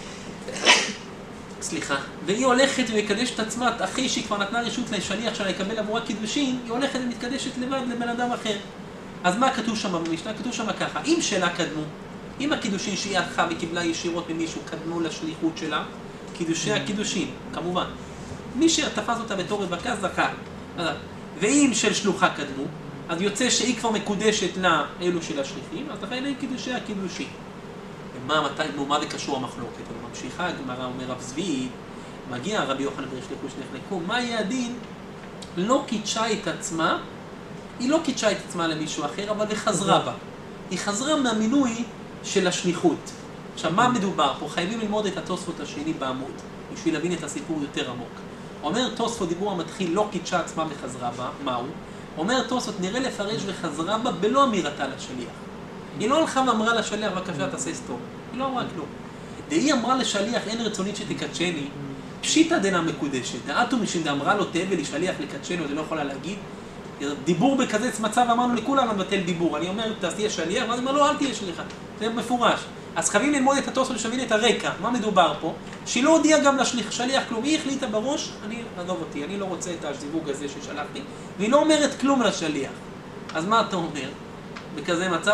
סליחה, והיא הולכת ומקדשת את עצמה אחרי שהיא כבר נתנה רשות לשליח שלה לקבל עבורה קידושין, היא הולכת ומתקדשת לבד לבן אדם אחר. אז מה כתוב שם במשנה? כתוב שם ככה, אם שלה קדמו, אם הקידושין שהיא הלכה וקיבלה ישירות ממישהו קדמו לשליחות שלה, קידושי הקידושין, כמובן. מי שתפס אותה בתור רווקה זכה. ואם של שלוחה קדמו, אז יוצא שהיא כבר מקודשת לאלו של השליחים, אז לכן אין קידושי הקידושין. ומה מתי, נו, מה זה קשור המחלוקת? אבל ממשיכה הגמרא, אומר רב זביד, מגיע רבי יוחנן וריש לקיש נחלקו, מה יהיה הדין לא קידשה את עצמה, היא לא קידשה את עצמה למישהו אחר, אבל היא חזרה בה. היא חזרה מהמינוי של השליחות. עכשיו, מה מדובר פה? חייבים ללמוד את התוספות השני בעמוד, בשביל להבין את הסיפור יותר עמוק. אומר תוספות דיבור המתחיל, לא קידשה עצמה וחזרה בה, מהו? אומר תוספות, נראה לפרש וחזרה בה בלא אמירתה לשליח. היא לא הלכה ואמרה לשליח, בבקשה תעשה סתום. היא לא אמרה כלום. והיא אמרה לשליח, אין רצונית שתקדשני, פשיטא דנה מקודשת. דעתו משום דאמרה לו תהבל לשליח לקדשנו, זה לא יכולה להגיד. דיבור בכזה מצב, אמרנו לכולם לבטל דיבור. אני אומר, תעשי שליח, ואז אומר, לא, אל תהיה שליחה. זה מפורש. אז חייבים ללמוד את התוספות ושווין את הרקע. מה מדובר פה? שהיא לא הודיעה גם לשליח כלום. היא החליטה בראש, אני עזוב אותי, אני לא רוצה את הזיווג הזה ששלחתי, והיא לא אומרת כלום לשליח. אז מה אתה אומר? בכזה מצב,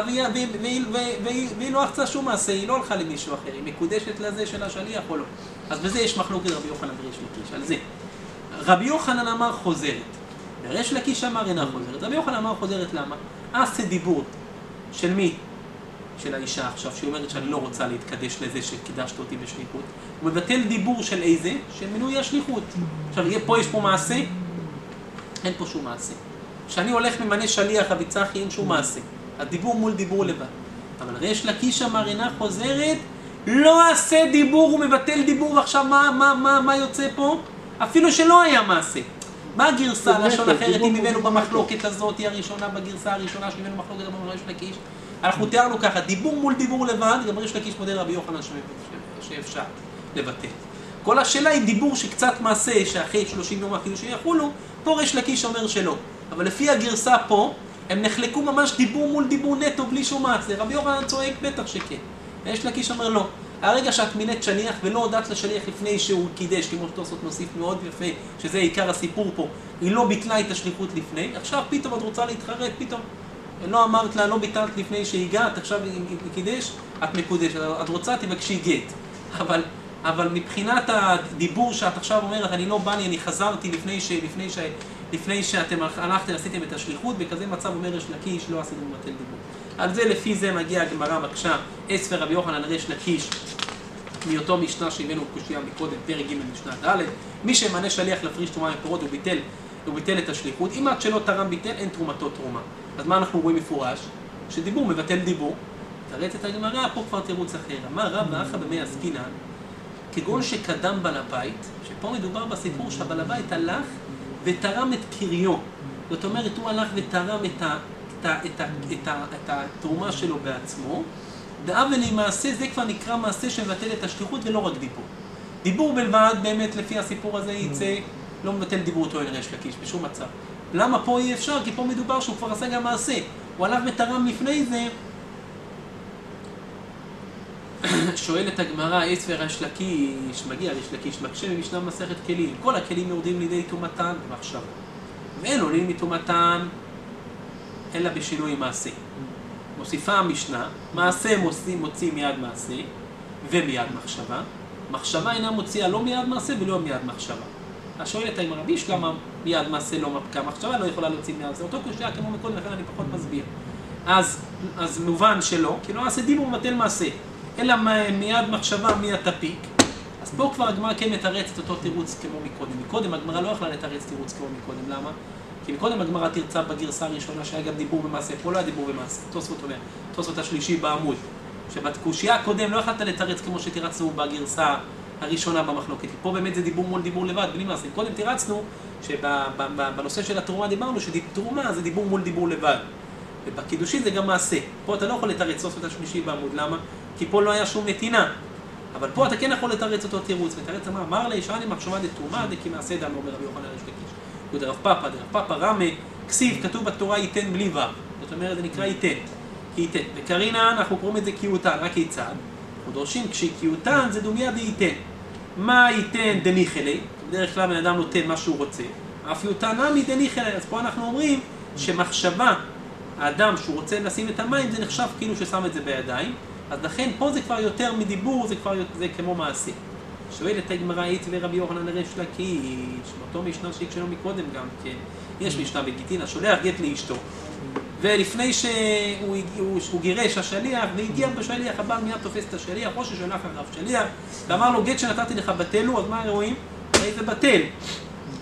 והיא לא עשתה שום מעשה, היא לא הלכה למישהו אחר, היא מקודשת לזה של השליח או לא. אז בזה יש מחלוקת רבי יוחנן וריש לקיש, על זה. רבי יוחנן אמר חוזרת, וריש לקיש אמר אינה חוזרת. רבי יוחנן אמר חוזרת למה? עשה דיבור של מי? של האישה עכשיו, שהיא אומרת שאני לא רוצה להתקדש לזה שקידשת אותי בשליחות. הוא מבטל דיבור של איזה? של מינוי השליחות. עכשיו, פה יש פה מעשה? אין פה שום מעשה. כשאני הולך ממנה שליח אביצחי, אין שום מעשה. הדיבור מול דיבור לבד. אבל ריש לקיש אמר אינה חוזרת, לא עשה דיבור, הוא מבטל דיבור, ועכשיו מה, מה, מה, מה יוצא פה? אפילו שלא היה מעשה. מה הגרסה לשון אחרת אם הבאנו במחלוקת הזאת, היא הראשונה בגרסה הראשונה שהבאנו במחלוקת אמרנו ריש לקיש? אנחנו תיארנו ככה, דיבור מול דיבור לבד, גם ריש לקיש מודל רבי יוחנן שאפשר לבטל. כל השאלה היא דיבור שקצת מעשה, שאחרי שלושים יום אפילו שיחולו, פה ריש לקיש אומר שלא. אבל לפי הגרסה פה, הם נחלקו ממש דיבור מול דיבור נטו, בלי שום מעשה. רבי יוחנן צועק בטח שכן. ריש לקיש אומר לא. הרגע שאת מינית שליח ולא הודעת לשליח לפני שהוא קידש, כמו שתוספות נוסיף מאוד יפה, שזה עיקר הסיפור פה, היא לא ביטלה את השליחות לפני, עכשיו פתאום את רוצה להתחרט, פתאום לא אמרת לה, לא ביטלת לפני שהגעת, עכשיו היא קידש, את מקודשת, את רוצה תבקשי גט. אבל, אבל מבחינת הדיבור שאת עכשיו אומרת, אני לא בא לי, אני חזרתי לפני, ש, לפני, ש, לפני שאתם הלכתם, עשיתם את השליחות, בכזה מצב אומר ריש לקיש, לא עשיתם מבטל דיבור. על זה, לפי זה מגיע הגמרא מקשה, אספר רבי יוחנן ריש לקיש, מאותו משנה שהבאנו קושייה מקודם, פרק ג' משנה ד', מי שמנה שליח להפריש תרומה מפירות, הוא ביטל, הוא ביטל את השליחות, אם עד שלא תרם ביטל, אין תרומתו תרומה. אז מה אנחנו רואים מפורש? שדיבור מבטל דיבור. תראה את הגמרא, פה כבר תירוץ אחר. אמר רב ואחא במי עסקינן, כגון שקדם בעל הבית, שפה מדובר בסיפור שהבעל הבית הלך ותרם את קריו. זאת אומרת, הוא הלך ותרם את ה... את, ה, את, ה, את, ה, את התרומה שלו בעצמו, דאבל למעשה זה כבר נקרא מעשה שמבטל את השליחות ולא רק דיבור. דיבור בלבד באמת לפי הסיפור הזה יצא, לא מבטל דיבור טוען ריש לקיש בשום מצב. למה פה אי אפשר? כי פה מדובר שהוא כבר עשה גם מעשה. הוא הלך ותרם לפני זה. שואלת הגמרא, אספר ריש לקיש, מגיע ריש לקיש, מקשה במשנה מסכת כלים. כל הכלים יורדים לידי תומתן במחשבה. ואין עולים מתומתן אלא בשינוי מעשה. מוסיפה המשנה, מעשה מוציא, מוציא מיד מעשה ומיד מחשבה. מחשבה אינה מוציאה לא מיד מעשה ולא מיד מחשבה. השואלת האם רביש למה מיד מעשה לא מפקה, מחשבה לא יכולה להוציא מיד זה. אותו קושיה כמו מקודם, לכן אני פחות מסביר. אז, אז מובן שלא, כי לא עשה דיבור מבטל מעשה, אלא מיד מחשבה מיד תפיק. אז פה כבר הגמרא כן מתרץ את אותו תירוץ כמו מקודם. מקודם הגמרא לא יכלה לתרץ תירוץ כמו מקודם, למה? כי מקודם הגמרא תרצה בגרסה הראשונה שהיה גם דיבור במעשה, פה לא היה דיבור במעשה, תוספות אומר, תוספות השלישי בעמוד, שבקושייה הקודם לא יכלת לתרץ כמו שתרצנו בגרסה הראשונה במחלוקת, פה באמת זה דיבור מול דיבור לבד, בלי מעשה. קודם תרצנו שבנושא של התרומה דיברנו שתרומה זה דיבור מול דיבור לבד, ובקידושין זה גם מעשה. פה אתה לא יכול לתרץ תוספות השלישי בעמוד, למה? כי פה לא היה שום נתינה, אבל פה אתה כן יכול לתרץ אותו תירוץ, ותרץ מה, אמר לי, שאני מחשבה דתרומה, דקי מעשה דם, אומר רבי יוחנן ריש לקיש. ודרב פאפה, דרב פאפה רמה, כסיב, כתוב בתורה ייתן בלי ו', זאת אומרת, זה נקרא ייתן, כי ייתן. וקרינה, אנחנו קוראים את זה קיותן, רק כיצד. אנחנו דורשים, כשקיותן זה דומיה דייתן. מה ייתן דניחלי? בדרך כלל בן אדם נותן מה שהוא רוצה. אף יותן נמי דניחלי, אז פה אנחנו אומרים שמחשבה, האדם שהוא רוצה לשים את המים, זה נחשב כאילו ששם את זה בידיים, אז לכן פה זה כבר יותר מדיבור, זה כבר זה כמו מעשה. שואלת הגמרא, הייתי ורבי יוחנן ריש לקיש, באותו משנה שהקשנו מקודם גם, כן, יש משנה בגיטין, השולח גט לאשתו, ולפני שהוא הוא, הוא גירש השליח, והגיע בשליח, הבעל מיד תופס את השליח, או ששולח אחריו שליח, ואמר לו, גט שנתתי לך בטלו, אז מה רואים? הרי זה בטל.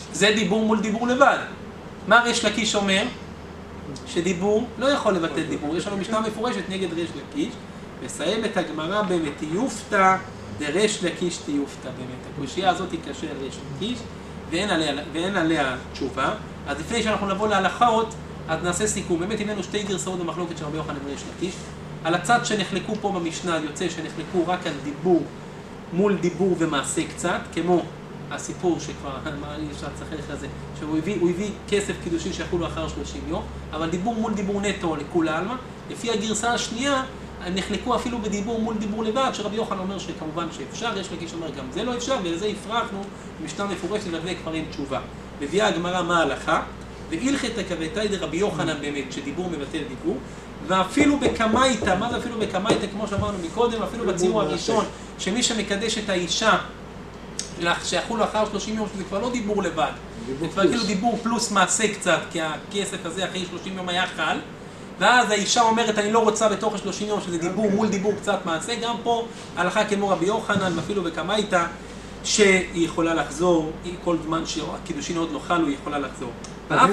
זה דיבור מול דיבור לבד. מה ריש לקיש אומר? שדיבור לא יכול לבטל דיבור. יש לנו משנה מפורשת נגד ריש לקיש. מסיים את הגמרא באמת, תיופתא דריש לקיש תיופתא באמת. הקושייה הזאת היא קשה ריש לקיש, ואין עליה, ואין עליה תשובה. אז לפני שאנחנו נבוא להלכות, אז נעשה סיכום. באמת הבאנו שתי גרסאות במחלוקת של רבי יוחנן וריש לקיש. על הצד שנחלקו פה במשנה יוצא שנחלקו רק על דיבור מול דיבור ומעשה קצת, כמו הסיפור שכבר, מה לי אפשר לצחק לזה, שהוא הביא, הוא הביא כסף קידושין שיחולו אחר שלושים יום, אבל דיבור מול דיבור נטו לכולי עלמא. לפי הגרסה השנייה, נחלקו אפילו בדיבור מול דיבור לבד, שרבי יוחנן אומר שכמובן שאפשר, יש לקיש אומר גם זה לא אפשר, ולזה הפרחנו משנה מפורשת ולזה כבר אין תשובה. מביאה הגמרא מה ההלכה, והלכתא כבתאי דרבי יוחנן באמת, שדיבור מבטל דיבור, ואפילו בקמייתא, מה זה אפילו בקמייתא, כמו שאמרנו מקודם, אפילו בציור הראשון, שמי שמקדש את האישה, שיחולו אחר שלושים יום, שזה כבר לא דיבור לבד, זה כבר כאילו דיבור פלוס מעשה קצת, כי הכסף הזה אחרי שלושים יום היה חל, ואז האישה אומרת, אני לא רוצה בתוך ה-שלושים יום, שזה דיבור מול דיבור קצת מעשה, גם פה הלכה כמו רבי יוחנן, ואפילו בקמייתא, שהיא יכולה לחזור, כל זמן שהקידושין עוד לא חלו, היא יכולה לחזור. ואף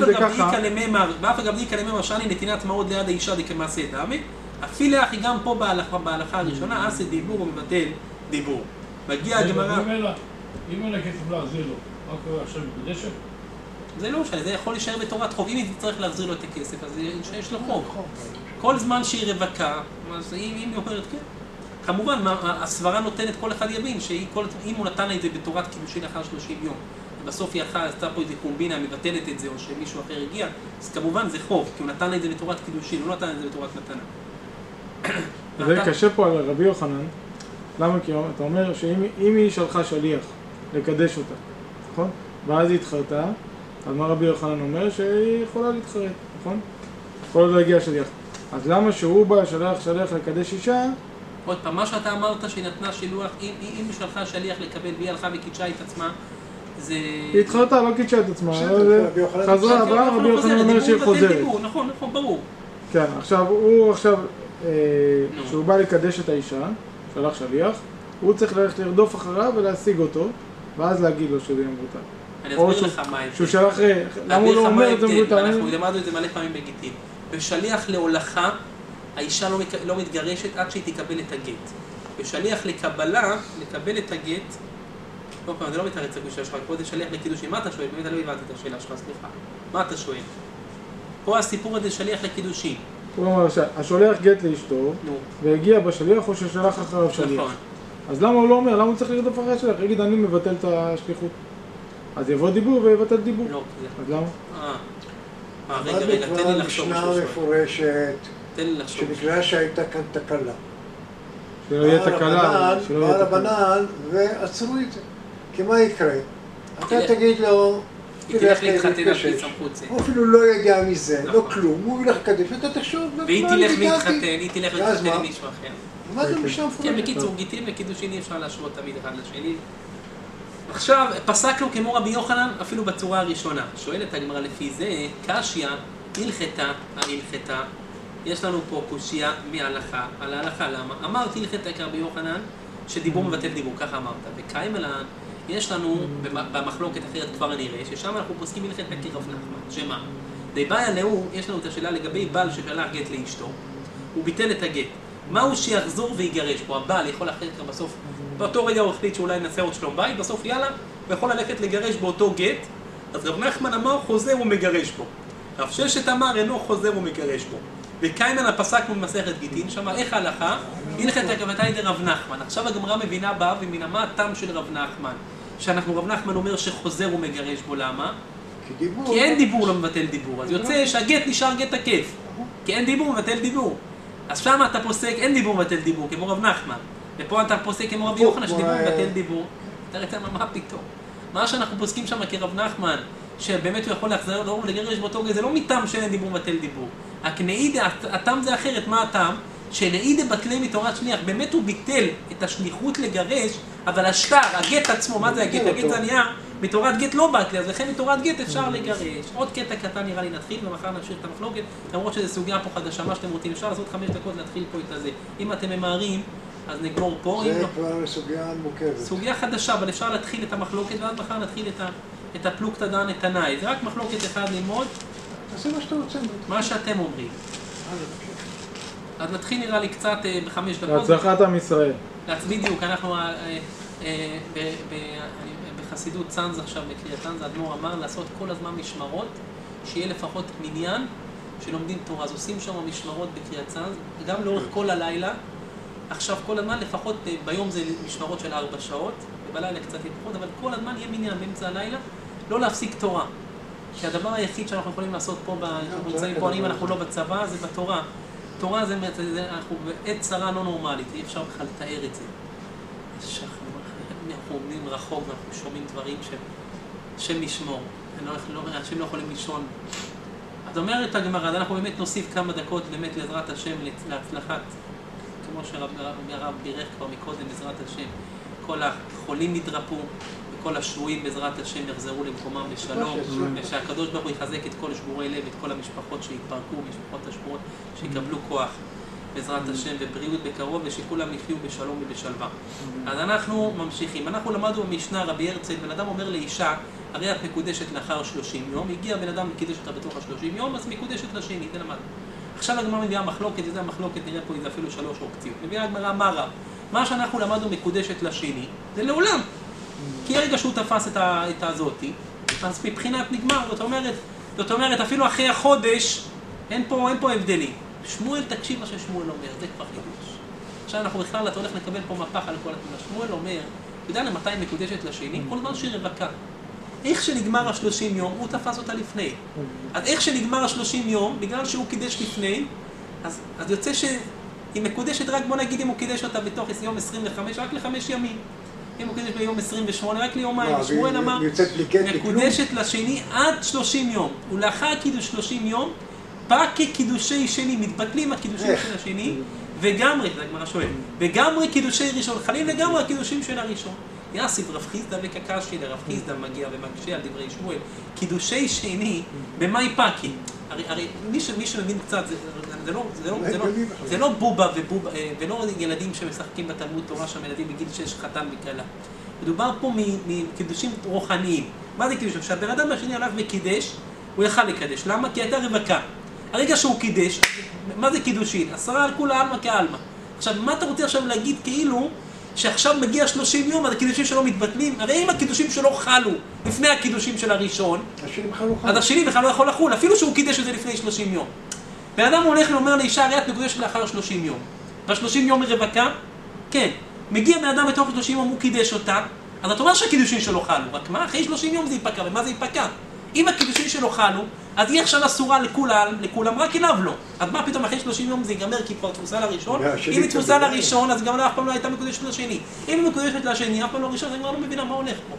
אגב דיקא לממר שאני נתינת מאוד ליד האישה דכמעשה דמי, אפילו אחי גם פה בהלכה הראשונה, עשה דיבור ומבטל דיבור. מגיע הגמרא... אם אין הכסף להחזיר לו, מה קורה עכשיו מקודשת? זה לא משנה, זה יכול להישאר בתורת חוב. אם היא צריך להחזיר לו את הכסף, אז יש לו חוב. כל זמן שהיא רווקה, אז אם היא אומרת כן. כמובן, הסברה נותנת כל אחד יבין, שאם הוא נתן את זה בתורת קידושין אחר שלושים יום, ובסוף היא עשתה פה איזה קומבינה, מבטלת את זה, או שמישהו אחר הגיע, אז כמובן זה חוב, כי הוא נתן את זה בתורת קידושין, הוא לא נתן את זה בתורת מתנה. זה קשה פה על רבי יוחנן. למה? כי אתה אומר שאם היא שלחה שליח לקדש אותה, נכון? ואז היא התחרתה, אז מה רבי יוחנן אומר? שהיא יכולה להתחרט, נכון? כל עוד לא הגיע שליח. אז למה שהוא בא שלח שליח לקדש אישה? עוד פעם, מה שאתה אמרת שהיא נתנה שילוח, אם היא שלחה שליח לקבל והיא הלכה וקידשה את עצמה, זה... היא התחרתה, לא קידשה את עצמה, חזרה הבאה, רבי יוחנן אומר שהיא חוזרת. נכון, נכון, ברור. כן, עכשיו הוא עכשיו, כשהוא בא לקדש את האישה, שלח שליח, הוא צריך ללכת לרדוף אחריו ולהשיג אותו, ואז להגיד לו שזה מבוטל. אני אסביר לך מה ההבדל. שהוא שלח, למה הוא לא אומר את זה מבוטל? אנחנו למדנו את זה מלא פעמים בגיטין. בשליח להולכה, האישה לא מתגרשת עד שהיא תקבל את הגט. בשליח לקבלה, לקבל את הגט, לא פעם, זה לא מתארץ הקושה שלך, פה זה שליח לקידושין. מה אתה שואל? באמת לא הבנתי את השאלה שלך, סליחה. מה אתה שואל? פה הסיפור הזה שליח לקידושין. הוא אומר, השולח גט לאשתו, והגיע בשליח או ששלח אחריו שליח. נכון. אז למה הוא לא אומר? למה הוא צריך לרדוף אחרי השליח? יגיד, אני מבטל את השליחות. אז יבוא דיבור ויבטל דיבור. לא, אז למה? אה, רגע, רגע, תן לי לחשוב משנה מפורשת, תן לי לחשוב. שבגלל שהייתה כאן תקלה. שלא יהיה תקלה. בא רבנן ועצרו את זה. כי מה יקרה? אתה תגיד לו, היא תלך להתחתן על פי סמכות זה. הוא אפילו לא יודע מזה, לא כלום, הוא ילך לקדש, ואתה תחשוב, והיא תלך להתחתן, היא תלך להתחתן עם מישהו אחר. מה זה משם מפורשת? כן, בקיצור, גיטין לקידושין אי אפשר להשוות תמיד אחד לשני. עכשיו, פסקנו כמו רבי יוחנן אפילו בצורה הראשונה. שואלת הגמרא לפי זה, קשיא, הלכתה, ההלכתה. יש לנו פה קושיה מההלכה, על ההלכה למה? אמרת הלכתה כרבי יוחנן, שדיבור מבטל דיבור, ככה אמרת. וקיימלן, יש לנו במחלוקת אחרת כבר נראה, ששם אנחנו פוסקים הלכתה כרב נחמן. שמה? דבעיה לאו, יש לנו את השאלה לגבי בעל ששלח גט לאשתו, הוא ביטל את הגט. מהו שיחזור ויגרש בו? הבעל יכול אחר כך בסוף, באותו רגע הוא החליט שאולי נעשה עוד שלום בית, בסוף יאללה, הוא יכול ללכת לגרש באותו גט, אז רב נחמן אמר חוזר ומגרש בו. רב ששת אמר אינו חוזר ומגרש בו. וקיימן הפסקנו במסכת גיטין, שמה איך ההלכה? הלכתה כבתאי דרב נחמן. עכשיו הגמרא מבינה בה ומבינה מה הטעם של רב נחמן. שאנחנו רב נחמן אומר שחוזר ומגרש בו, למה? כי דיבור. כי אין דיבור לא מבטל דיבור, אז יוצא שהגט נשאר גט תקף. כי אין דיבור מבטל דיבור. אז שם אתה פוסק, אין דיבור מבטל דיבור, כמו רב נחמן. ופה אתה פוסק כמו רבי יוחנן, שדיבור מבטל דיבור. אתה ראית מה פתאום? מה שאנחנו פוסקים שם כרב נחמן, שבאמת הוא יכול להחזר לו לגרש באותו גט, זה לא מטעם שאין דיבור מבטל דיבור. רק נעידה, הטעם זה אחרת, מה הטעם? שנעידה בטלה מתורת שליח, באמת הוא ביטל את השליחות לגרש, אבל השטר, הגט עצמו, מה זה הגט? הגט זה נהיה, מתורת גט לא בטלה, אז לכן מתורת גט אפשר לגרש. עוד קטע קטן נראה לי נתחיל, ומחר נמשיך את המחלוקת, למרות שזו סוגיה פה חדשה, מה שאתם רוצים, אפשר לעשות חמש דקות להתחיל פה את הזה. אם אתם ממהרים, אז נגמור פה. זה כבר סוגיה מורכבת. סוגיה חדשה, אבל אפשר להתחיל את המחלוקת, ואז מחר נתחיל את, ה, את הפלוגתא דן את תנאי. זה רק מחלוקת אחד ללמוד. תעשה מה שאתה רוצה. מה שאתם אומרים. אז נתחיל נראה לי קצת בחמש דקות. להצלחת עם ישראל. בדיוק, אנחנו בחסידות צאנז עכשיו, בקריאת צאנז, האדמו"ר אמר לעשות כל הזמן משמרות, שיהיה לפחות מניין שלומדים תורה. אז עושים שם משמרות בקריאת צאנז, גם לאורך כל הלילה. עכשיו כל הזמן, לפחות ביום זה משמרות של ארבע שעות, ובלילה קצת פחות, אבל כל הזמן יהיה מניין באמצע הלילה, לא להפסיק תורה. כי הדבר היחיד שאנחנו יכולים לעשות פה, אנחנו נמצאים פה, אם אנחנו לא בצבא, זה בתורה. תורה זה, אנחנו בעת צרה לא נורמלית, אי אפשר בכלל לתאר את זה. אנחנו עומדים רחוק ואנחנו שומעים דברים שהם ישמור. אנשים לא יכולים לישון. אז אומרת הגמרא, אנחנו באמת נוסיף כמה דקות באמת לעזרת השם, להצלחת, כמו שהרב בירך כבר מקודם, בעזרת השם, כל החולים ידרפו, וכל השבויים בעזרת השם יחזרו למקומם בשלום, ושהקדוש ברוך הוא יחזק את כל שבורי לב, את כל המשפחות שהתפרקו, משפחות השבורות, שיקבלו כוח בעזרת השם ובריאות בקרוב, ושכולם יחיו בשלום ובשלווה. אז אנחנו ממשיכים. אנחנו למדנו במשנה רבי הרצל, בן אדם אומר לאישה, הרי את מקודשת לאחר שלושים יום, הגיע בן אדם מקודש אותה בתוך ה-שלושים יום, אז מקודשת לשני, זה למדנו. עכשיו הגמרא מביאה מחלוקת, זה המחלוקת, נראה פה איזה אפילו שלוש אופציות. מביאה הגמרא מה רב? מה שאנחנו למדנו מקודשת לשני, זה לעולם. כי הרגע שהוא תפס את, ה, את הזאתי, אז מבחינת נגמר, זאת אומרת, זאת אומרת, אפילו אחרי החודש, אין פה, אין פה הבדלים. שמואל, תקשיב מה ששמואל אומר, זה כבר חידוש. עכשיו אנחנו בכלל, אתה הולך לקבל פה מפח על כל התמונה. שמואל אומר, יודע למתי מקודשת לשני, כל זמן שהיא רווקה. איך שנגמר השלושים יום, הוא תפס אותה לפני. אז איך שנגמר השלושים יום, בגלל שהוא קידש לפני, אז, אז יוצא שהיא מקודשת רק, בוא נגיד אם הוא קידש אותה בתוך יום עשרים וחמש, רק לחמש ימים. אם הוא קידש ביום עשרים ושמונה, רק ליומיים. שמואל אמר, מקודשת לשני עד שלושים יום. ולאחר קידוש שלושים יום, בא כקידושי שני, מתבטלים הקידושים של השני, וגמרי, זה הגמרא שואל, וגמרי קידושי ראשון, חלים לגמרי הקידושים של הראשון. יאסיף רב חיסדא וקקשי לרב חיסדא מגיע ומקשה על דברי שמואל. קידושי שני, במאי פקי. הרי, הרי מי, ש, מי שמבין קצת, זה, זה, לא, זה, לא, זה, לא, זה לא בובה ובובה, ולא ילדים שמשחקים בתלמוד תורה שם, ילדים בגיל שש חתן וכלה. מדובר פה מקידושים רוחניים. מה זה קידושים? כשהבן אדם השני הלך וקידש, הוא יכל לקדש. למה? כי הייתה רווקה. הרגע שהוא קידש, מה זה קידושין? עשרה על כולה עלמא כעלמא. עכשיו, מה אתה רוצה עכשיו להגיד כאילו שעכשיו מגיע שלושים יום, אז הקידושים שלו מתבטלים? הרי אם הקידושים שלו חלו לפני הקידושים של הראשון, אז השני בכלל לא יכול לחול, אפילו שהוא קידש את זה לפני שלושים יום. ואדם הולך ואומר לאישה, הרי את מקודשת לאחר שלושים יום. והשלושים יום היא רווקה? כן. מגיע בן אדם בתוך שלושים יום, הוא קידש אותה, אז אתה אומר שהקידושים שלו חלו. רק מה? אחרי שלושים יום זה ייפקע, ומה זה ייפקע? אם הקידושים שלו חלו, אז היא עכשיו אסורה לכולם, לכולם, רק אליו לא. אז מה פתאום אחרי שלושים יום זה ייגמר כי כבר תפוסה לראשון? אם היא תפוסה לראשון, אז גם אף פעם לא הייתה מקודשת לשני. אם היא מקודשת לשני, אף פעם לא ראשון, אז אני כבר לא מבינה מה הולך פה.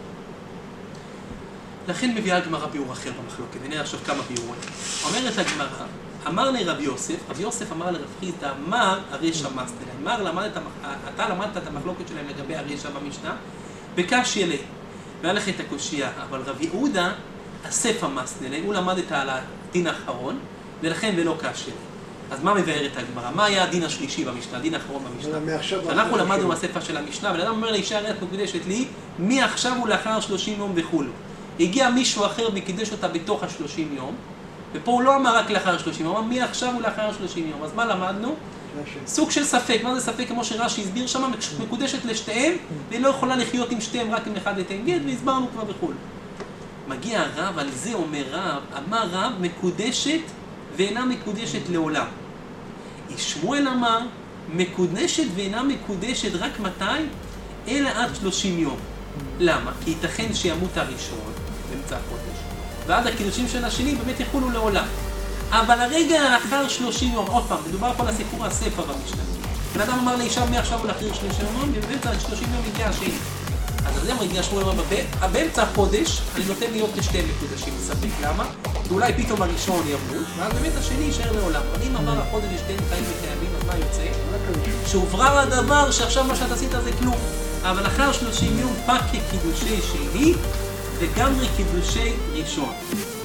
לכן מביאה הגמרא ביאור אחר במחלוקת, ונראה עכשיו כמה ביאורים. אומרת הגמרא, אמר לרב יוסף, רב יוסף אמר לרב חיסדא, אמר הרשע מסטלה. אמר, למדת, אתה למדת את המחלוקת שלהם לגבי הרשע במשנה, בקשי אלי. והלך את הקושייה, אבל רב יהודה הספר מסטלה, הוא למד את הדין האחרון, ולכן ולא קשי אלי. אז מה מבארת הגמרא? מה היה הדין השלישי במשנה, הדין האחרון במשנה? אנחנו למדנו מהספר של המשנה, ולאדם אומר לאישה, הרי את מקודשת לי, מעכשיו ולאחר שלושים יום וכו'. הגיע מישהו אחר וקידש אותה בתוך השלושים יום, ופה הוא לא אמר רק לאחר שלושים יום, הוא אמר מעכשיו ולאחר שלושים יום. אז מה למדנו? סוג של ספק. מה זה ספק? כמו שרש"י הסביר שם, מקודשת לשתיהם, והיא לא יכולה לחיות עם שתיהם רק עם אחד לתן גט, והסברנו כבר וכו'. מגיע הרב, על זה אומר רב, אמר רב, מקודשת ואינה מקודשת לעולם. שמואל אמר, מקודשת ואינה מקודשת רק מתי? אלא עד שלושים יום. למה? כי ייתכן שימות הראשון באמצע החודש, ועד הקידושים של השני באמת יחולו לעולם. אבל הרגע לאחר שלושים יום, עוד פעם, מדובר פה על הסיפור הספר במשנה. בן אדם אמר לאישה מעכשיו ולאחר שלושים יום, ובאמצע שלושים יום הגיע השני. אז זה מגיע שמואל אמר, באמצע החודש אני נותן להיות לשתי מקודשים, ספק. למה? כי אולי פתאום הראשון ימות, ואז באמת השני יישאר לעולם. אבל אם אמר החודש שתיהם חיים וקיימים, אז מה יוצא? שהוברר הדבר שעכשיו מה שאת עשית זה כלום. אבל אחר שלושים יום פק כקידושי שני וגמרי קידושי ראשון.